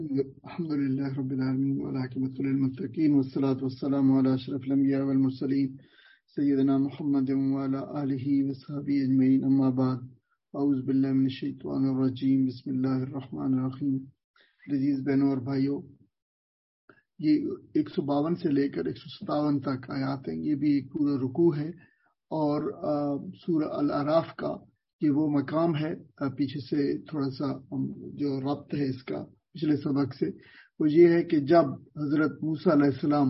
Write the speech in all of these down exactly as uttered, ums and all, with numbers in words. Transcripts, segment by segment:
الحمد لله رب العالمين والعاقبة للمتقين والصلاة والسلام على أشرف الأنبياء والمرسلين سيدنا محمد وعلى آله وصحبه أجمعين أما بعد أعوذ بالله من الشيطان الرجيم بسم الله الرحمن الرحيم. عزیز بہنوں اور بھائیوں، یہ ایک سو باون سے لے کر ایک سو ستاون تک آیات ہیں. یہ بھی ایک پورا رکوع ہے اور سورہ الاعراف کا یہ وہ مقام ہے. پیچھے سے تھوڑا سا جو ربط ہے اس کا پچھلے سبق سے، وہ یہ ہے کہ جب حضرت موسیٰ علیہ السلام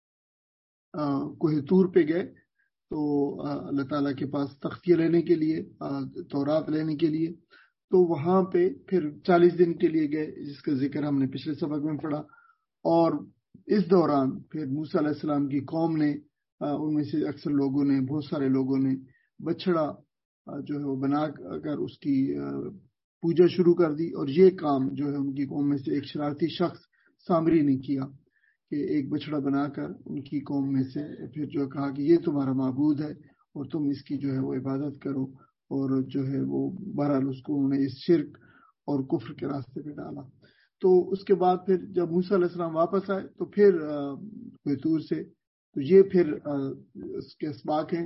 کوہ طور پہ گئے تو اللہ تعالیٰ کے پاس تختیہ لینے کے لیے، تورات لینے کے لیے، تو وہاں پہ پھر چالیس دن کے لیے گئے، جس کا ذکر ہم نے پچھلے سبق میں پڑھا. اور اس دوران پھر موسیٰ علیہ السلام کی قوم نے، ان میں سے اکثر لوگوں نے، بہت سارے لوگوں نے بچڑا جو ہے وہ بنا کر اس کی پوجا شروع کر دی. اور یہ کام جو ہے ان کی قوم میں سے ایک شرارتی شخص سامری نے کیا کہ ایک بچڑا بنا کر ان کی قوم میں سے پھر جو کہا کہ یہ تمہارا معبود ہے اور تم اس کی جو ہے وہ عبادت کرو. اور جو ہے وہ بہرحال اس کو انہوں نے اس شرک اور کفر کے راستے پہ ڈالا. تو اس کے بعد پھر جب موسیٰ علیہ السلام واپس آئے تو پھر کوہ طور سے، تو یہ پھر اس کے اسباق ہیں.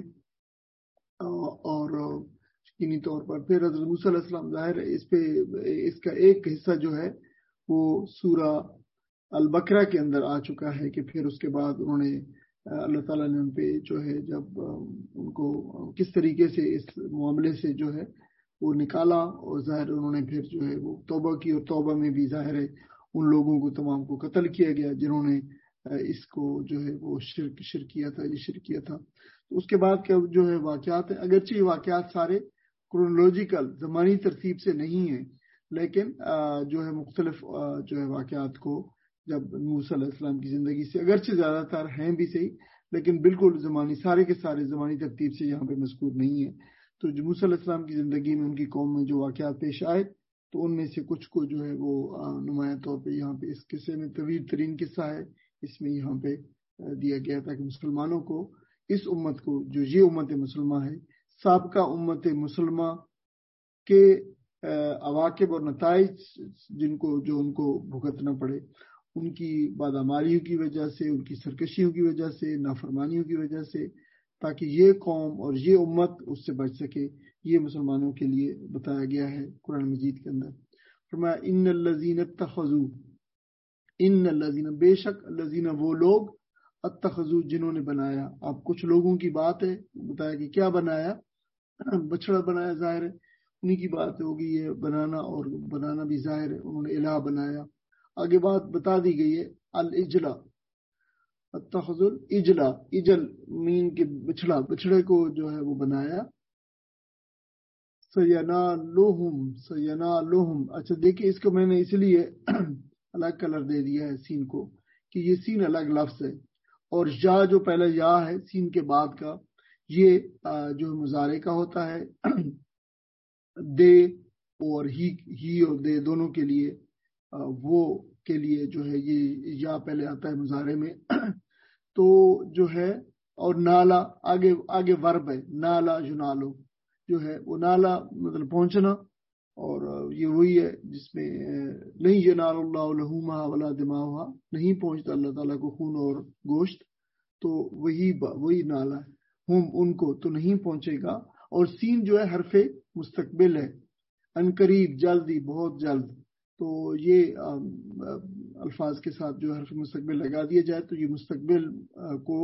اور یقینی طور پر پھر حضرت موسیٰ علیہ السلام ظاہر ہے اس پہ اس کا ایک حصہ جو ہے وہ سورہ البقرہ کے اندر آ چکا ہے کہ پھر اس کے بعد انہوں نے اللہ تعالیٰ نے ان پہ جو ہے جب ان کو کس طریقے سے اس معاملے سے جو ہے وہ نکالا، اور ظاہر انہوں نے پھر جو ہے وہ توبہ کی، اور توبہ میں بھی ظاہر ہے ان لوگوں کو تمام کو قتل کیا گیا جنہوں نے اس کو جو ہے وہ شرک شرک کیا تھا یہ شرک کیا تھا. تو اس کے بعد کیا جو ہے واقعات ہیں، اگرچہ یہ واقعات سارے کرونولوجیکل زمانی ترتیب سے نہیں ہیں، لیکن جو ہے مختلف جو ہے واقعات کو جب موسیٰ علیہ السلام کی زندگی سے اگرچہ زیادہ تر ہیں بھی صحیح، لیکن بالکل زمانی سارے کے سارے زمانی ترتیب سے یہاں پہ مذکور نہیں ہے. تو جو موسیٰ علیہ السلام کی زندگی میں ان کی قوم میں جو واقعات پیش آئے تو ان میں سے کچھ کو جو ہے وہ نمایاں طور پہ یہاں پہ اس قصے میں طویل ترین قصہ ہے، اس میں یہاں پہ دیا گیا تھا کہ مسلمانوں کو، اس امت کو جو یہ امت مسلمہ ہے، سابقہ امت مسلمہ کے عواقب اور نتائج جن کو جو ان کو بھگتنا پڑے، ان کی بادامالیوں کی وجہ سے، ان کی سرکشیوں کی وجہ سے، نافرمانیوں کی وجہ سے، تاکہ یہ قوم اور یہ امت اس سے بچ سکے، یہ مسلمانوں کے لیے بتایا گیا ہے قرآن مجید کے اندر. فرمایا ان الذین اتخذوا، ان الذین بے شک، الذین وہ لوگ، اتخذوا جنہوں نے بنایا. اب کچھ لوگوں کی بات ہے، بتایا کہ کیا بنایا، بچڑا بنایا، ظاہر ہے انہی کی بات ہوگی یہ بنانا، اور بنانا بھی ظاہر ہے انہوں نے الہ بنایا. آگے بات بتا دی گئی ہے الاجلا، اتخذوا الاجلا، اجل مین کے بچڑا، بچڑے کو جو ہے وہ بنایا. سینالہم، سینالہم، اچھا دیکھیں اس کو میں نے اس لیے الگ کلر دے دیا ہے سین کو کہ یہ سین الگ لفظ ہے، اور یا جو پہلا یا ہے سین کے بعد کا، یہ جو مضارع کا ہوتا ہے دے اور ہی ہی اور دے دونوں کے لیے، وہ کے لیے جو ہے یہ یا پہلے آتا ہے مضارع میں. تو جو ہے اور نالا آگے آگے ورب ہے، نالا ینالو جو ہے وہ نالا مطلب پہنچنا، اور یہ وہی ہے جس میں نہیں ینال اللہ لحومہا ولا دماؤہا، نہیں پہنچتا اللہ تعالیٰ کو خون اور گوشت، تو وہی وہی نالا ہے. ہم ان کو تو نہیں پہنچے گا. اور سین جو ہے حرف مستقبل ہے، ان قریب، جلدی، بہت جلد. تو یہ الفاظ کے ساتھ جو حرف مستقبل لگا دیا جائے تو یہ مستقبل کو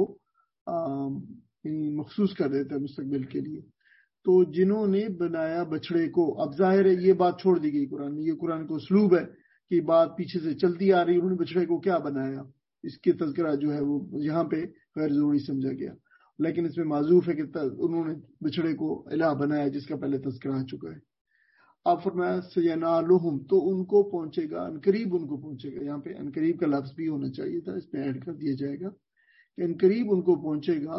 مخصوص کر دیتا ہے مستقبل کے لیے. تو جنہوں نے بنایا بچڑے کو، اب ظاہر ہے یہ بات چھوڑ دی گئی قرآن میں، یہ قرآن کو اسلوب ہے کہ بات پیچھے سے چلتی آ رہی، انہوں نے بچڑے کو کیا بنایا، اس کے تذکرہ جو ہے وہ یہاں پہ غیر ضروری سمجھا گیا، لیکن اس میں معذوف ہے کہ انہوں نے بچڑے کو الہ بنایا جس کا پہلے تذکرہ آ چکا ہے. آپ فرمایا سینالہم، تو ان کو پہنچے گا، انقریب ان کو پہنچے گا. یہاں پہ انقریب کا لفظ بھی ہونا چاہیے تھا، اس میں ایڈ کر دیا جائے گا کہ انقریب ان کو پہنچے گا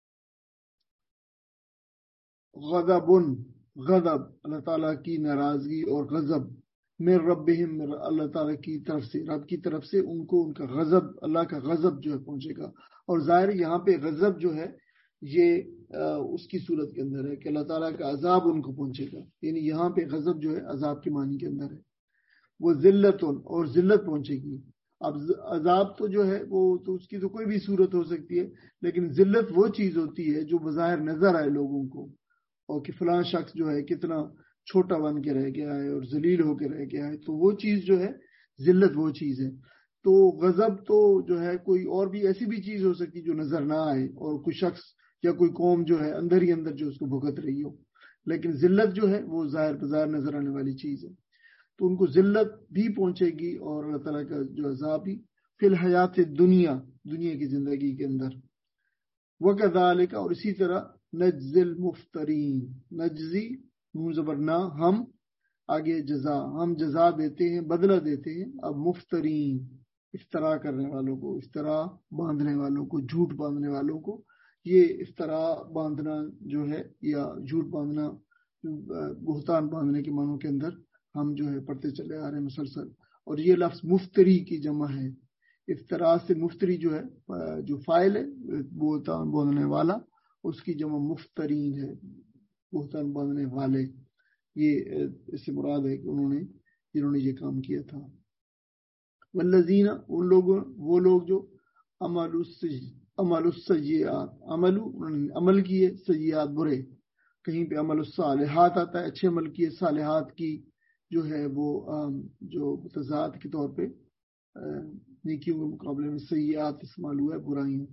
غضب، غضب اللہ تعالیٰ کی ناراضگی اور غضب، من ربہم، اللہ تعالیٰ کی طرف سے، رب کی طرف سے ان کو ان کا غضب، اللہ کا غضب جو ہے پہنچے گا. اور ظاہر یہاں پہ غضب جو ہے یہ اس کی صورت کے اندر ہے کہ اللہ تعالیٰ کا عذاب ان کو پہنچے گا، یعنی یہاں پہ غضب جو ہے عذاب کے معنی کے اندر ہے. وہ ذلتن اور ذلت پہنچے گی. اب عذاب تو جو ہے وہ تو اس کی تو کوئی بھی صورت ہو سکتی ہے، لیکن ذلت وہ چیز ہوتی ہے جو بظاہر نظر آئے لوگوں کو، اور کہ فلاں شخص جو ہے کتنا چھوٹا بن کے رہ گیا ہے اور ذلیل ہو کے رہ گیا ہے، تو وہ چیز جو ہے ذلت وہ چیز ہے. تو غضب تو جو ہے کوئی اور بھی ایسی بھی چیز ہو سکتی جو نظر نہ آئے، اور کوئی شخص یا کوئی قوم جو ہے اندر ہی اندر جو اس کو بھگت رہی ہو، لیکن ذلت جو ہے وہ ظاہر بظاہر نظر آنے والی چیز ہے. تو ان کو ذلت بھی پہنچے گی اور اللہ تعالیٰ کا جو عذاب بھی فی الحیات دنیا دنیا کی زندگی کے اندر. وَكَذَلِكَ اور اسی طرح نجزی المفترین، نجزی نون زبر نہ، ہم آگے جزا، ہم جزا دیتے ہیں، بدلہ دیتے ہیں. اب مفترین افطرا کرنے والوں کو، افطرا باندھنے والوں کو، جھوٹ باندھنے والوں کو. یہ افطرا باندھنا جو ہے یا جھوٹ باندھنا، بہتان باندھنے کے معنوں کے اندر ہم جو ہے پڑھتے چلے آ رہے ہیں مسلسل. اور یہ لفظ مفتری کی جمع ہے. افطرا سے مفتری جو ہے جو فاعل ہے بہتان باندھنے والا، اس کی جمع مفترین ہے، بہتان باندھنے والے. یہ اس سے مراد ہے کہ انہوں نے جنہوں نے یہ کام کیا تھا. والذین ان لوگوں وہ لوگ جو عمل عمل السیئات، عمل عمل کیے، سیئات برے. کہیں پہ عمل الصالحات آتا ہے، اچھے عمل کیے، صالحات کی جو ہے وہ جو تضاد کے طور پہ نیکیوں کے مقابلے میں سیئات استعمال ہوا ہے، برائیاں.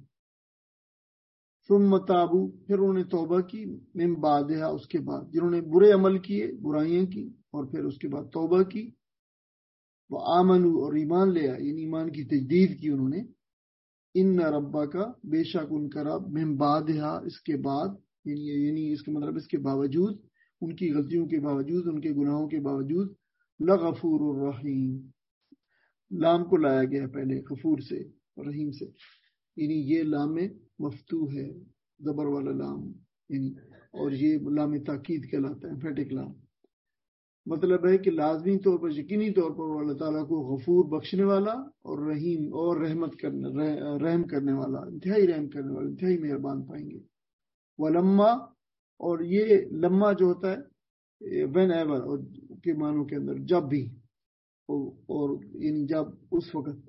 ثم تابو پھر انہوں نے توبہ کی، من بعدہا اس کے بعد، جنہوں نے برے عمل کیے، برائیاں کی، اور پھر اس کے بعد توبہ کی. وہ آمنو اور ایمان لے آئے، یعنی ایمان کی تجدید کی انہوں نے. ان ربا کا بے شک ان کا رب، من بعدہا اس کے بعد، یعنی اس کے مطلب اس کے باوجود، ان کی غلطیوں کے باوجود، ان کے گناہوں کے باوجود، لغفور الرحیم. لام کو لایا گیا پہلے غفور سے اور رحیم سے، یعنی یہ لام مفتوح ہے، زبر والا لام، یعنی اور یہ لام تاکید کہلاتا ہے، امپیٹک لام. مطلب ہے کہ لازمی طور پر، یقینی طور پر وہ اللہ تعالیٰ کو غفور بخشنے والا اور رحیم اور رحمت کرنے رحم کرنے والا، انتہائی رحم کرنے والا، انتہائی مہربان پائیں گے. ولما اور یہ لما جو ہوتا ہے وین ایور اور کے معنوں کے اندر جب بھی، اور یعنی جب اس وقت.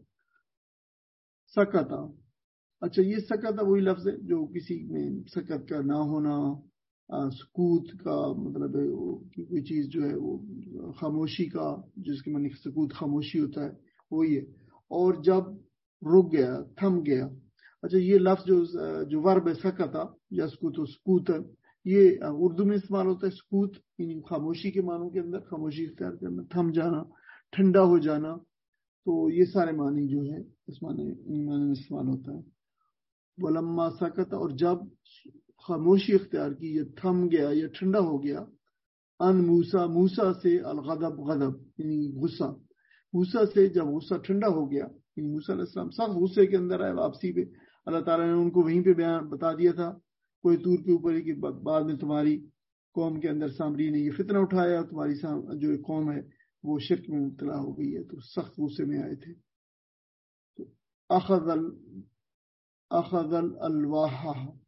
سکتا، اچھا یہ سکتا وہی لفظ ہے جو کسی میں سکت کا نہ ہونا، سکوت کا مطلب ہے کہ کوئی چیز جو ہے وہ خاموشی کا، جس کے معنی سکوت خاموشی ہوتا ہے، وہی ہے. اور جب رک گیا، تھم گیا. اچھا یہ لفظ جو جو ورب ہے سکتا یا سکوت و سکوتن، یہ اردو میں استعمال ہوتا ہے سکوت، یعنی خاموشی کے معنوں کے اندر، خاموشی اختیار کرنا، تھم جانا، ٹھنڈا ہو جانا. تو یہ سارے معنی جو ہے اس معنی میں استعمال ہوتا ہے. ولما سکت اور جب خاموشی اختیار کی، یا تھم گیا یا ٹھنڈا ہو گیا، ان موسیٰ موسیٰ سے، الغضب غضب یعنی غصہ، موسیٰ سے جب غصہ ٹھنڈا ہو گیا، یعنی موسیٰ علیہ السلام سخت غصے کے اندر آئے واپسی پہ. اللہ تعالیٰ نے ان کو وہیں پہ بیان بتا دیا تھا کوئی طور کے اوپر ہی کہ بعد میں تمہاری قوم کے اندر سامری نے یہ فتنہ اٹھایا، تمہاری جو قوم ہے وہ شرک میں مبتلا ہو گئی ہے، تو سخت غصے میں آئے تھے. تو اخذ ال اخذ الواح،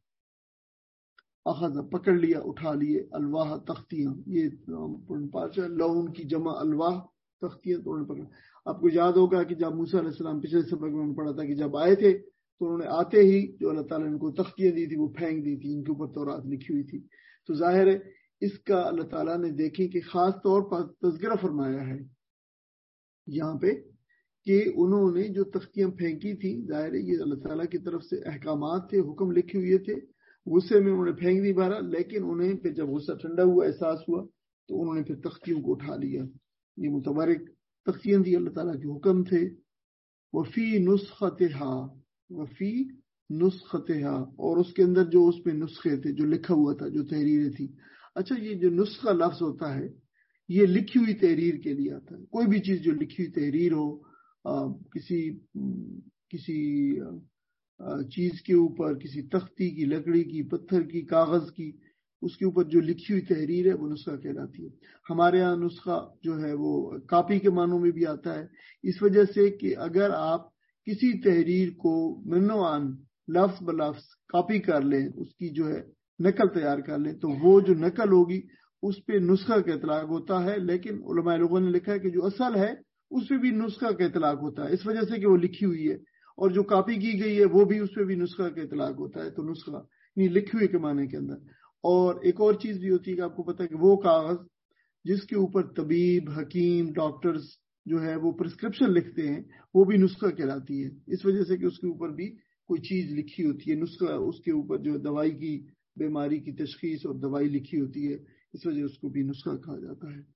اخذ پکڑ لیا، اٹھا لیے، الواح تختیاں، یہ پاچا لون کی جمع الواح تختیاں، تو انہوں نے پکڑا. آپ کو یاد ہوگا کہ جب موسیٰ علیہ السلام پچھلے سبق میں پڑھا تھا کہ جب آئے تھے تو انہوں نے آتے ہی جو اللہ تعالیٰ نے ان کو تختیاں دی تھی وہ پھینک دی تھی، ان کے اوپر تورات لکھی ہوئی تھی. تو ظاہر ہے اس کا اللہ تعالیٰ نے دیکھیں کہ خاص طور پر تذکرہ فرمایا ہے یہاں پہ کہ انہوں نے جو تختیاں پھینکی تھی، ظاہر ہے یہ اللہ تعالیٰ کی طرف سے احکامات تھے، حکم لکھے ہوئے تھے، غصے میں انہوں نے پھینک دی بارہ، لیکن انہیں پھر جب غصہ ٹھنڈا ہوا، احساس ہوا، تو انہوں نے پھر تختیوں کو اٹھا لیا. یہ متبرک تختیاں تھی، اللہ تعالیٰ کے حکم تھے. وفی نسختہا، وفی نسختہا اور اس کے اندر جو اس پہ نسخے تھے، جو لکھا ہوا تھا، جو تحریریں تھی. اچھا یہ جو نسخہ لفظ ہوتا ہے یہ لکھی ہوئی تحریر کے لیے آتا ہے. کوئی بھی چیز جو لکھی ہوئی تحریر ہو، آ, کسی کسی آ, چیز کے اوپر، کسی تختی کی، لکڑی کی، پتھر کی، کاغذ کی، اس کے اوپر جو لکھی ہوئی تحریر ہے وہ نسخہ کہلاتی ہے. ہمارے ہاں نسخہ جو ہے وہ کاپی کے معنوں میں بھی آتا ہے، اس وجہ سے کہ اگر آپ کسی تحریر کو منوعاً لفظ بلفظ کاپی کر لیں، اس کی جو ہے نقل تیار کر لیں، تو وہ جو نقل ہوگی اس پہ نسخہ کا اطلاق ہوتا ہے. لیکن علماء لوگوں نے لکھا ہے کہ جو اصل ہے اس پہ بھی نسخہ کا اطلاق ہوتا ہے، اس وجہ سے کہ وہ لکھی ہوئی ہے، اور جو کاپی کی گئی ہے وہ بھی اس پہ بھی نسخہ کا اطلاق ہوتا ہے. تو نسخہ یعنی لکھی ہوئی کے معنی کے اندر. اور ایک اور چیز بھی ہوتی ہے کہ آپ کو پتہ ہے کہ وہ کاغذ جس کے اوپر طبیب، حکیم، ڈاکٹرز جو ہے وہ پرسکرپشن لکھتے ہیں، وہ بھی نسخہ کہلاتی ہے، اس وجہ سے کہ اس کے اوپر بھی کوئی چیز لکھی ہوتی ہے. نسخہ اس کے اوپر جو دوائی کی، بیماری کی تشخیص اور دوائی لکھی ہوتی ہے، اس وجہ اس کو بھی نسخہ کہا جاتا ہے.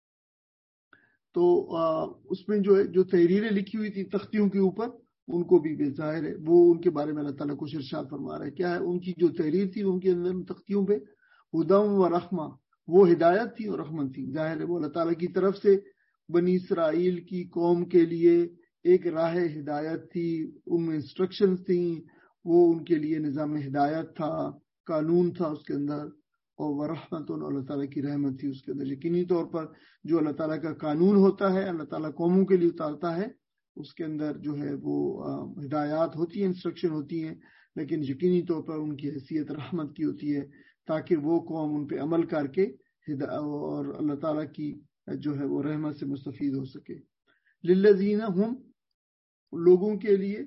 تو اس میں جو ہے جو تحریریں لکھی ہوئی تھی تختیوں کے اوپر، ان کو بھی بے ظاہر ہے وہ ان کے بارے میں اللہ تعالیٰ کو ارشاد فرما رہا ہے. کیا ہے ان کی جو تحریر تھی ان کے اندر تختیوں پہ ہدی و رحمہ، وہ ہدایت تھی اور رحمت تھی. ظاہر ہے وہ اللہ تعالیٰ کی طرف سے بنی اسرائیل کی قوم کے لیے ایک راہ ہدایت تھی، ان میں انسٹرکشنز تھیں، وہ ان کے لیے نظام ہدایت تھا، قانون تھا اس کے اندر، اور وہ رحمت اللہ تعالیٰ کی رحمت تھی اس کے اندر. یقینی طور پر جو اللہ تعالیٰ کا قانون ہوتا ہے، اللہ تعالیٰ قوموں کے لیے اتارتا ہے، اس کے اندر جو ہے وہ ہدایات ہوتی ہیں، انسٹرکشن ہوتی ہیں، لیکن یقینی طور پر ان کی حیثیت رحمت کی ہوتی ہے تاکہ وہ قوم ان پہ عمل کر کے اور اللہ تعالیٰ کی جو ہے وہ رحمت سے مستفید ہو سکے. للذین ہم لوگوں کے لیے،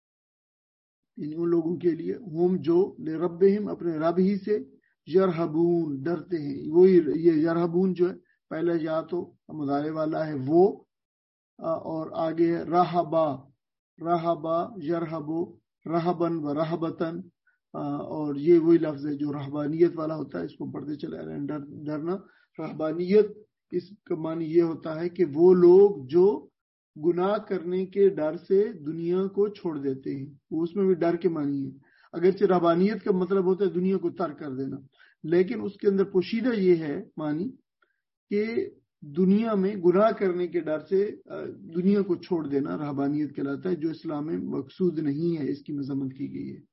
ان لوگوں کے لیے ہم جو لربہم اپنے رب ہی سے یرہبون ڈرتے ہیں. وہی یہ یرہبون جو ہے پہلے یا تو مضارع والا ہے وہ، اور آگے ہے رہبا، رہبا یرہبو رہبن و رہبتن، اور یہ وہی لفظ ہے جو رہبانیت والا ہوتا ہے، اس کو پڑھتے چلے رہے ہیں. ڈر ڈرنا رہبانیت اس کا معنی یہ ہوتا ہے کہ وہ لوگ جو گناہ کرنے کے ڈر سے دنیا کو چھوڑ دیتے ہیں، وہ اس میں بھی ڈر کے معنی ہے. اگرچہ رہبانیت کا مطلب ہوتا ہے دنیا کو ترک کر دینا، لیکن اس کے اندر پوشیدہ یہ ہے معنی کہ دنیا میں گناہ کرنے کے ڈر سے دنیا کو چھوڑ دینا رہبانیت کہلاتا ہے، جو اسلام میں مقصود نہیں ہے. اس کی مذمت کی گئی ہے.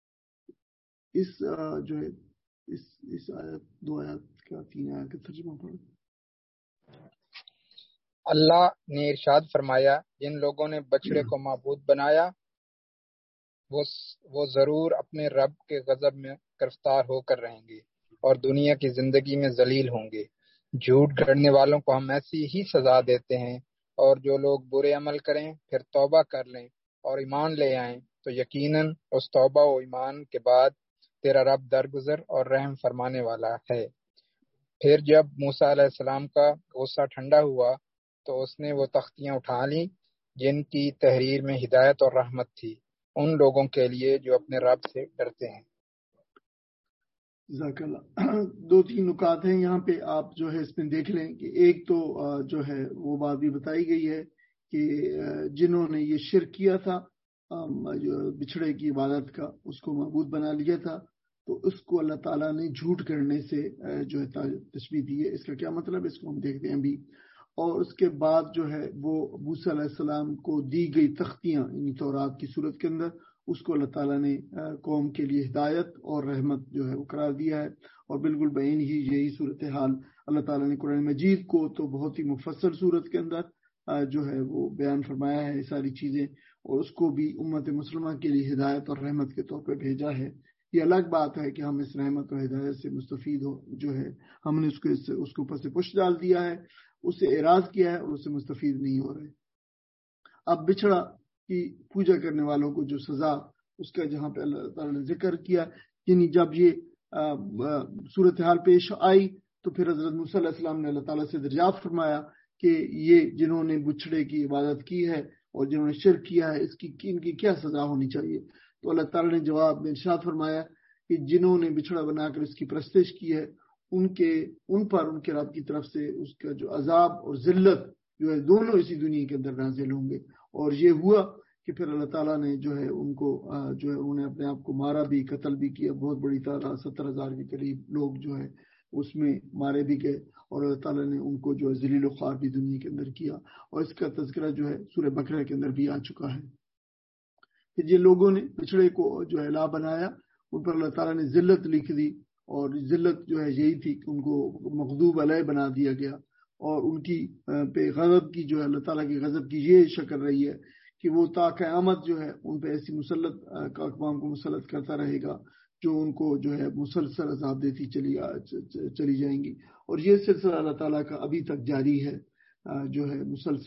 اس جو ہے اس اس آیت دو آیات کا تین آیات کا ترجمہ پڑھو. اللہ نے ارشاد فرمایا، جن لوگوں نے بچڑے کو معبود بنایا وہ وہ ضرور اپنے رب کے غضب میں گرفتار ہو کر رہیں گے اور دنیا کی زندگی میں ذلیل ہوں گے. جھوٹ گھڑنے والوں کو ہم ایسی ہی سزا دیتے ہیں، اور جو لوگ برے عمل کریں پھر توبہ کر لیں اور ایمان لے آئیں تو یقیناً اس توبہ و ایمان کے بعد تیرا رب درگزر اور رحم فرمانے والا ہے. پھر جب موسیٰ علیہ السلام کا غصہ ٹھنڈا ہوا تو اس نے وہ تختیاں اٹھا لیں جن کی تحریر میں ہدایت اور رحمت تھی ان لوگوں کے لیے جو اپنے رب سے ڈرتے ہیں. جزاک اللہ. دو تین نکات ہیں یہاں پہ، آپ جو ہے اس میں دیکھ لیں کہ ایک تو جو ہے وہ بات بھی بتائی گئی ہے کہ جنہوں نے یہ شرک کیا تھا، جو بچھڑے کی عبادت کا، اس کو معبود بنا لیا تھا، تو اس کو اللہ تعالیٰ نے جھوٹ کرنے سے جو ہے تشبیہ دی ہے. اس کا کیا مطلب ہے اس کو ہم دیکھتے ہیں ابھی. اور اس کے بعد جو ہے وہ موسیٰ علیہ السلام کو دی گئی تختیاں یعنی تورات کی صورت کے اندر، اس کو اللہ تعالیٰ نے قوم کے لیے ہدایت اور رحمت جو ہے وہ قرار دیا ہے. اور بالکل بین ہی یہی صورتحال اللہ تعالیٰ نے قرآن مجید کو تو بہت ہی مفصل صورت کے اندر جو ہے وہ بیان فرمایا ہے ساری چیزیں، اور اس کو بھی امت مسلمہ کے لیے ہدایت اور رحمت کے طور پہ بھیجا ہے. یہ الگ بات ہے کہ ہم اس رحمت اور ہدایت سے مستفید ہو جو ہے ہم نے اس کو اس اس کے اوپر سے پش ڈال دیا ہے، اس سے اعراض کیا ہے اور اس سے مستفید نہیں ہو رہے. اب بچھڑا کی پوجا کرنے والوں کو جو سزا اس کا جہاں پہ اللہ تعالیٰ نے ذکر کیا، یعنی جب یہ صورتحال پیش آئی تو پھر حضرت موسیٰ علیہ السلام نے اللہ تعالیٰ سے دریافت فرمایا کہ یہ جنہوں نے بچھڑے کی عبادت کی ہے اور جنہوں نے شرک کیا ہے اس کی ان کی کیا سزا ہونی چاہیے. تو اللہ تعالیٰ نے جواب میں ارشاد فرمایا کہ جنہوں نے بچھڑا بنا کر اس کی پرستش کی ہے ان کے ان پر ان کے رب کی طرف سے اس کا جو عذاب اور ذلت جو ہے دونوں اسی دنیا کے اندر نازل ہوں گے. اور یہ ہوا کہ پھر اللہ تعالیٰ نے جو ہے ان کو جو ہے انہوں نے اپنے آپ کو مارا بھی، قتل بھی کیا. بہت بڑی تعداد ستر ہزار کے قریب لوگ جو ہے اس میں مارے بھی گئے، اور اللہ تعالیٰ نے ان کو جو ہے ذلیل و خوار بھی دنیا کے اندر کیا. اور اس کا تذکرہ جو ہے سورہ بقرہ کے اندر بھی آ چکا ہے کہ جن لوگوں نے بچھڑے کو جو ہے الہ بنایا ان پر اللہ تعالیٰ نے ذلت لکھ دی، اور ذلت جو ہے یہی تھی کہ ان کو مغضوب علیہ بنا دیا گیا، اور ان کی پہ غضب کی جو ہے اللہ تعالیٰ کی غضب کی یہ شکل رہی ہے کہ وہ تا قیامت جو ہے ان پہ ایسی مسلط اقوام کو مسلط کرتا رہے گا جو ان کو جو ہے مسلسل عذاب دیتی چلی چلی جائیں گی. اور یہ سلسلہ اللہ تعالیٰ کا ابھی تک جاری ہے جو ہے مسلسل.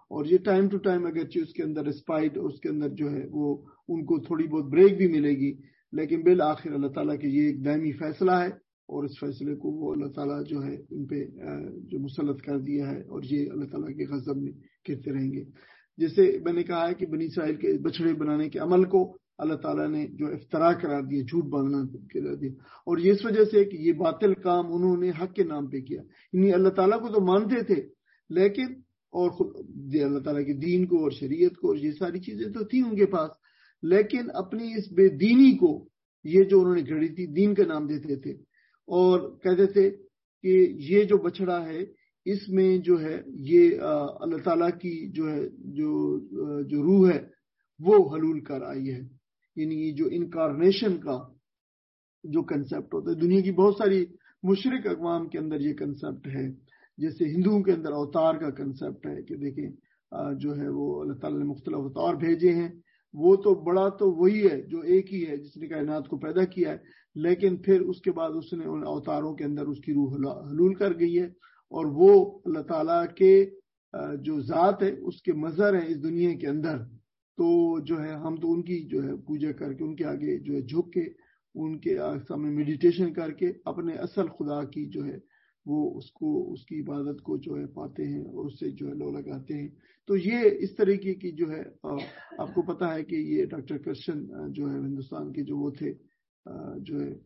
اور یہ ٹائم ٹو ٹائم اگرچہ اس کے اندر ریسپائٹ اور اس کے اندر جو ہے وہ ان کو تھوڑی بہت بریک بھی ملے گی، لیکن بالآخر اللہ تعالیٰ کے یہ ایک دائمی فیصلہ ہے، اور اس فیصلے کو وہ اللہ تعالیٰ جو ہے ان پہ جو مسلط کر دیا ہے، اور یہ اللہ تعالیٰ کے غضب میں گرتے رہیں گے۔ جیسے میں نے کہا ہے کہ بنی اسرائیل کے بچڑے بنانے کے عمل کو اللہ تعالیٰ نے جو افتراء قرار دیا، جھوٹ باندھنا قرار دیا، اور یہ اس وجہ سے کہ یہ باطل کام انہوں نے حق کے نام پہ کیا۔ یعنی اللہ تعالیٰ کو تو مانتے تھے، لیکن اور اللہ تعالیٰ کے دین کو اور شریعت کو اور یہ ساری چیزیں تو تھیں ان کے پاس، لیکن اپنی اس بے دینی کو یہ جو انہوں نے گھڑی تھی دین کا نام دیتے تھے، اور کہتے تھے کہ یہ جو بچڑا ہے اس میں جو ہے یہ اللہ تعالیٰ کی جو ہے جو جو روح ہے وہ حلول کر آئی ہے۔ یعنی یہ جو انکارنیشن کا جو کنسپٹ ہوتا ہے، دنیا کی بہت ساری مشرک اقوام کے اندر یہ کنسپٹ ہے، جیسے ہندوؤں کے اندر اوتار کا کنسپٹ ہے کہ دیکھیں جو ہے وہ اللہ تعالیٰ نے مختلف اوتار بھیجے ہیں، وہ تو بڑا تو وہی ہے جو ایک ہی ہے جس نے کائنات کو پیدا کیا ہے، لیکن پھر اس کے بعد اس نے ان اوتاروں کے اندر اس کی روح حلول کر گئی ہے، اور وہ اللہ تعالیٰ کے جو ذات ہے اس کے مظہر ہیں اس دنیا کے اندر۔ تو جو ہے ہم تو ان کی جو ہے پوجا کر کے ان کے آگے جو ہے جھک کے ان کے سامنے میڈیٹیشن کر کے اپنے اصل خدا کی جو ہے وہ اس کو اس کی عبادت کو جو ہے پاتے ہیں اور اس سے جو ہے لو لگاتے ہیں۔ تو یہ اس طریقے کی جو ہے آپ کو پتا ہے کہ یہ ڈاکٹر کرشن جو ہے ہندوستان کے جو وہ تھے جو ہے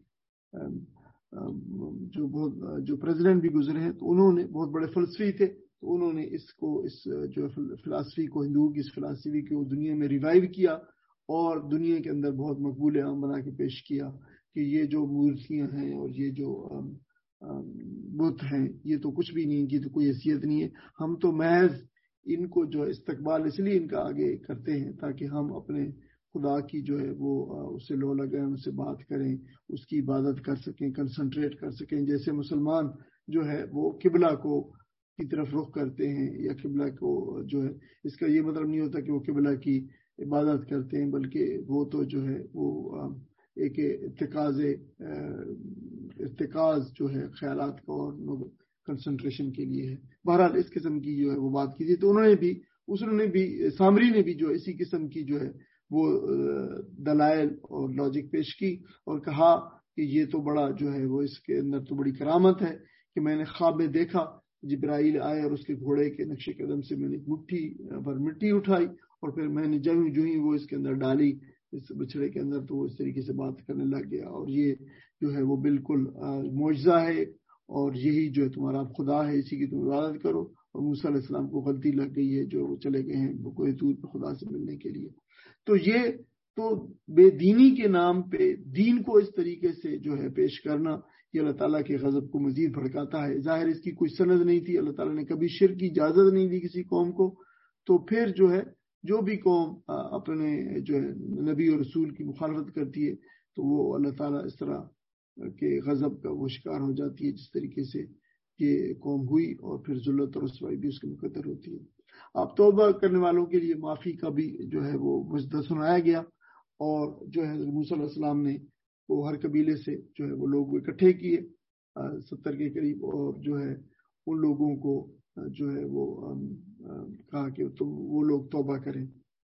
جو بہت جو پریزیڈنٹ بھی گزرے ہیں، تو انہوں نے بہت بڑے فلسفی تھے، تو انہوں نے اس کو اس جو فلسفی کو ہندوؤں کی اس فلسفی کو دنیا میں ریوائیو کیا اور دنیا کے اندر بہت مقبول عام بنا کے پیش کیا کہ یہ جو مورتیاں ہیں اور یہ جو بت ہیں یہ تو کچھ بھی نہیں، ان کی تو کوئی حیثیت نہیں ہے، ہم تو محض ان کو جو استقبال اس لیے ان کا آگے کرتے ہیں تاکہ ہم اپنے خدا کی جو ہے وہ اس سے لو لگائیں، ان سے بات کریں، اس کی عبادت کر سکیں، کنسنٹریٹ کر سکیں۔ جیسے مسلمان جو ہے وہ قبلہ کو کی طرف رخ کرتے ہیں یا قبلہ کو جو ہے، اس کا یہ مطلب نہیں ہوتا کہ وہ قبلہ کی عبادت کرتے ہیں، بلکہ وہ تو جو ہے وہ ایک ارتکاز ارتکاز جو ہے خیالات کا اور کنسنٹریشن کے لیے ہے۔ بہرحال اس قسم کی جو ہے وہ بات کی تھی، تو انہوں نے بھی اس نے بھی سامری نے بھی جو اسی قسم کی جو ہے وہ دلائل اور لاجک پیش کی اور کہا کہ یہ تو بڑا جو ہے وہ اس کے اندر تو بڑی کرامت ہے کہ میں نے خواب میں دیکھا جبرائیل آئے اور اس کے گھوڑے کے نقش قدم سے میں نے مٹھی پر مٹی اٹھائی اور پھر میں نے جو جو ہی وہ اس کے اندر ڈالی اس بچڑے کے اندر تو وہ اس طریقے سے بات کرنے لگ گیا، اور یہ جو ہے وہ بالکل معجزہ ہے اور یہی جو ہے تمہارا خدا ہے، اسی کی تم عبادت کرو۔ اور موسیٰ علیہ السلام کو غلطی لگ گئی ہے جو وہ چلے گئے ہیں کوہ طور پہ خدا سے ملنے کے لیے۔ تو یہ تو بے دینی کے نام پہ دین کو اس طریقے سے جو ہے پیش کرنا یہ اللہ تعالیٰ کے غضب کو مزید بھڑکاتا ہے۔ ظاہر اس کی کوئی سند نہیں تھی، اللہ تعالیٰ نے کبھی شرک کی اجازت نہیں دی کسی قوم کو، تو پھر جو ہے جو بھی قوم اپنے جو ہے نبی اور رسول کی مخالفت کرتی ہے تو وہ اللہ تعالیٰ اس طرح کے غضب کا وہ شکار ہو جاتی ہے جس طریقے سے یہ قوم ہوئی، اور پھر ذلت اور رسوائی بھی اس کے مقدر ہوتی ہے۔ اب توبہ کرنے والوں کے لیے معافی کا بھی جو ہے وہ مجدہ سنایا گیا، اور جو ہے موسیٰ علیہ السلام نے وہ ہر قبیلے سے جو ہے وہ لوگ اکٹھے کیے ستر کے قریب، اور جو ہے ان لوگوں کو جو ہے وہ کہا کہ تو وہ لوگ توبہ کریں،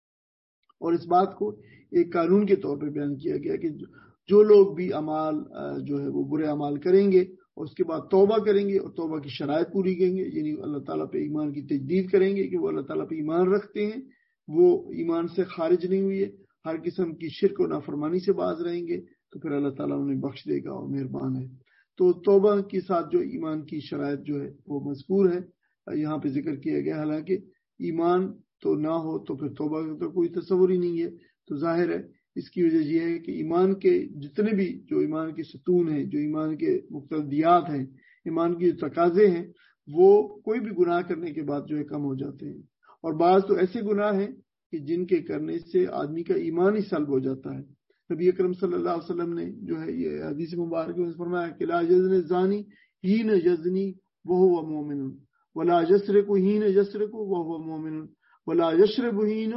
اور اس بات کو ایک قانون کے طور پہ بیان کیا گیا کہ جو لوگ بھی اعمال جو ہے وہ برے اعمال کریں گے اور اس کے بعد توبہ کریں گے اور توبہ کی شرائط پوری کریں گے، یعنی اللہ تعالیٰ پہ ایمان کی تجدید کریں گے کہ وہ اللہ تعالیٰ پہ ایمان رکھتے ہیں، وہ ایمان سے خارج نہیں ہوئے، ہر قسم کی شرک و نافرمانی سے باز رہیں گے، تو پھر اللہ تعالیٰ انہیں بخش دے گا اور مہربان ہے۔ تو توبہ کے ساتھ جو ایمان کی شرائط جو ہے وہ مذکور ہے یہاں پہ ذکر کیا گیا، حالانکہ ایمان تو نہ ہو تو پھر توبہ کا کوئی تصور ہی نہیں ہے۔ تو ظاہر ہے اس کی وجہ یہ ہے کہ ایمان کے جتنے بھی جو ایمان کے ستون ہیں، جو ایمان کے مقتضیات ہیں، ایمان کی جو تقاضے ہیں، وہ کوئی بھی گناہ کرنے کے بعد جو ہے کم ہو جاتے ہیں، اور بعض تو ایسے گناہ ہیں کہ جن کے کرنے سے آدمی کا ایمان ہی سلب ہو جاتا ہے۔ نبی اکرم صلی اللہ علیہ وسلم نے جو ہے یہ حدیث مبارک میں فرمایا کہ لا یزنی الزانی حین یزنی وہو مؤمن ولا یسرق حین یسرق وہو مؤمن ولا یشرب حین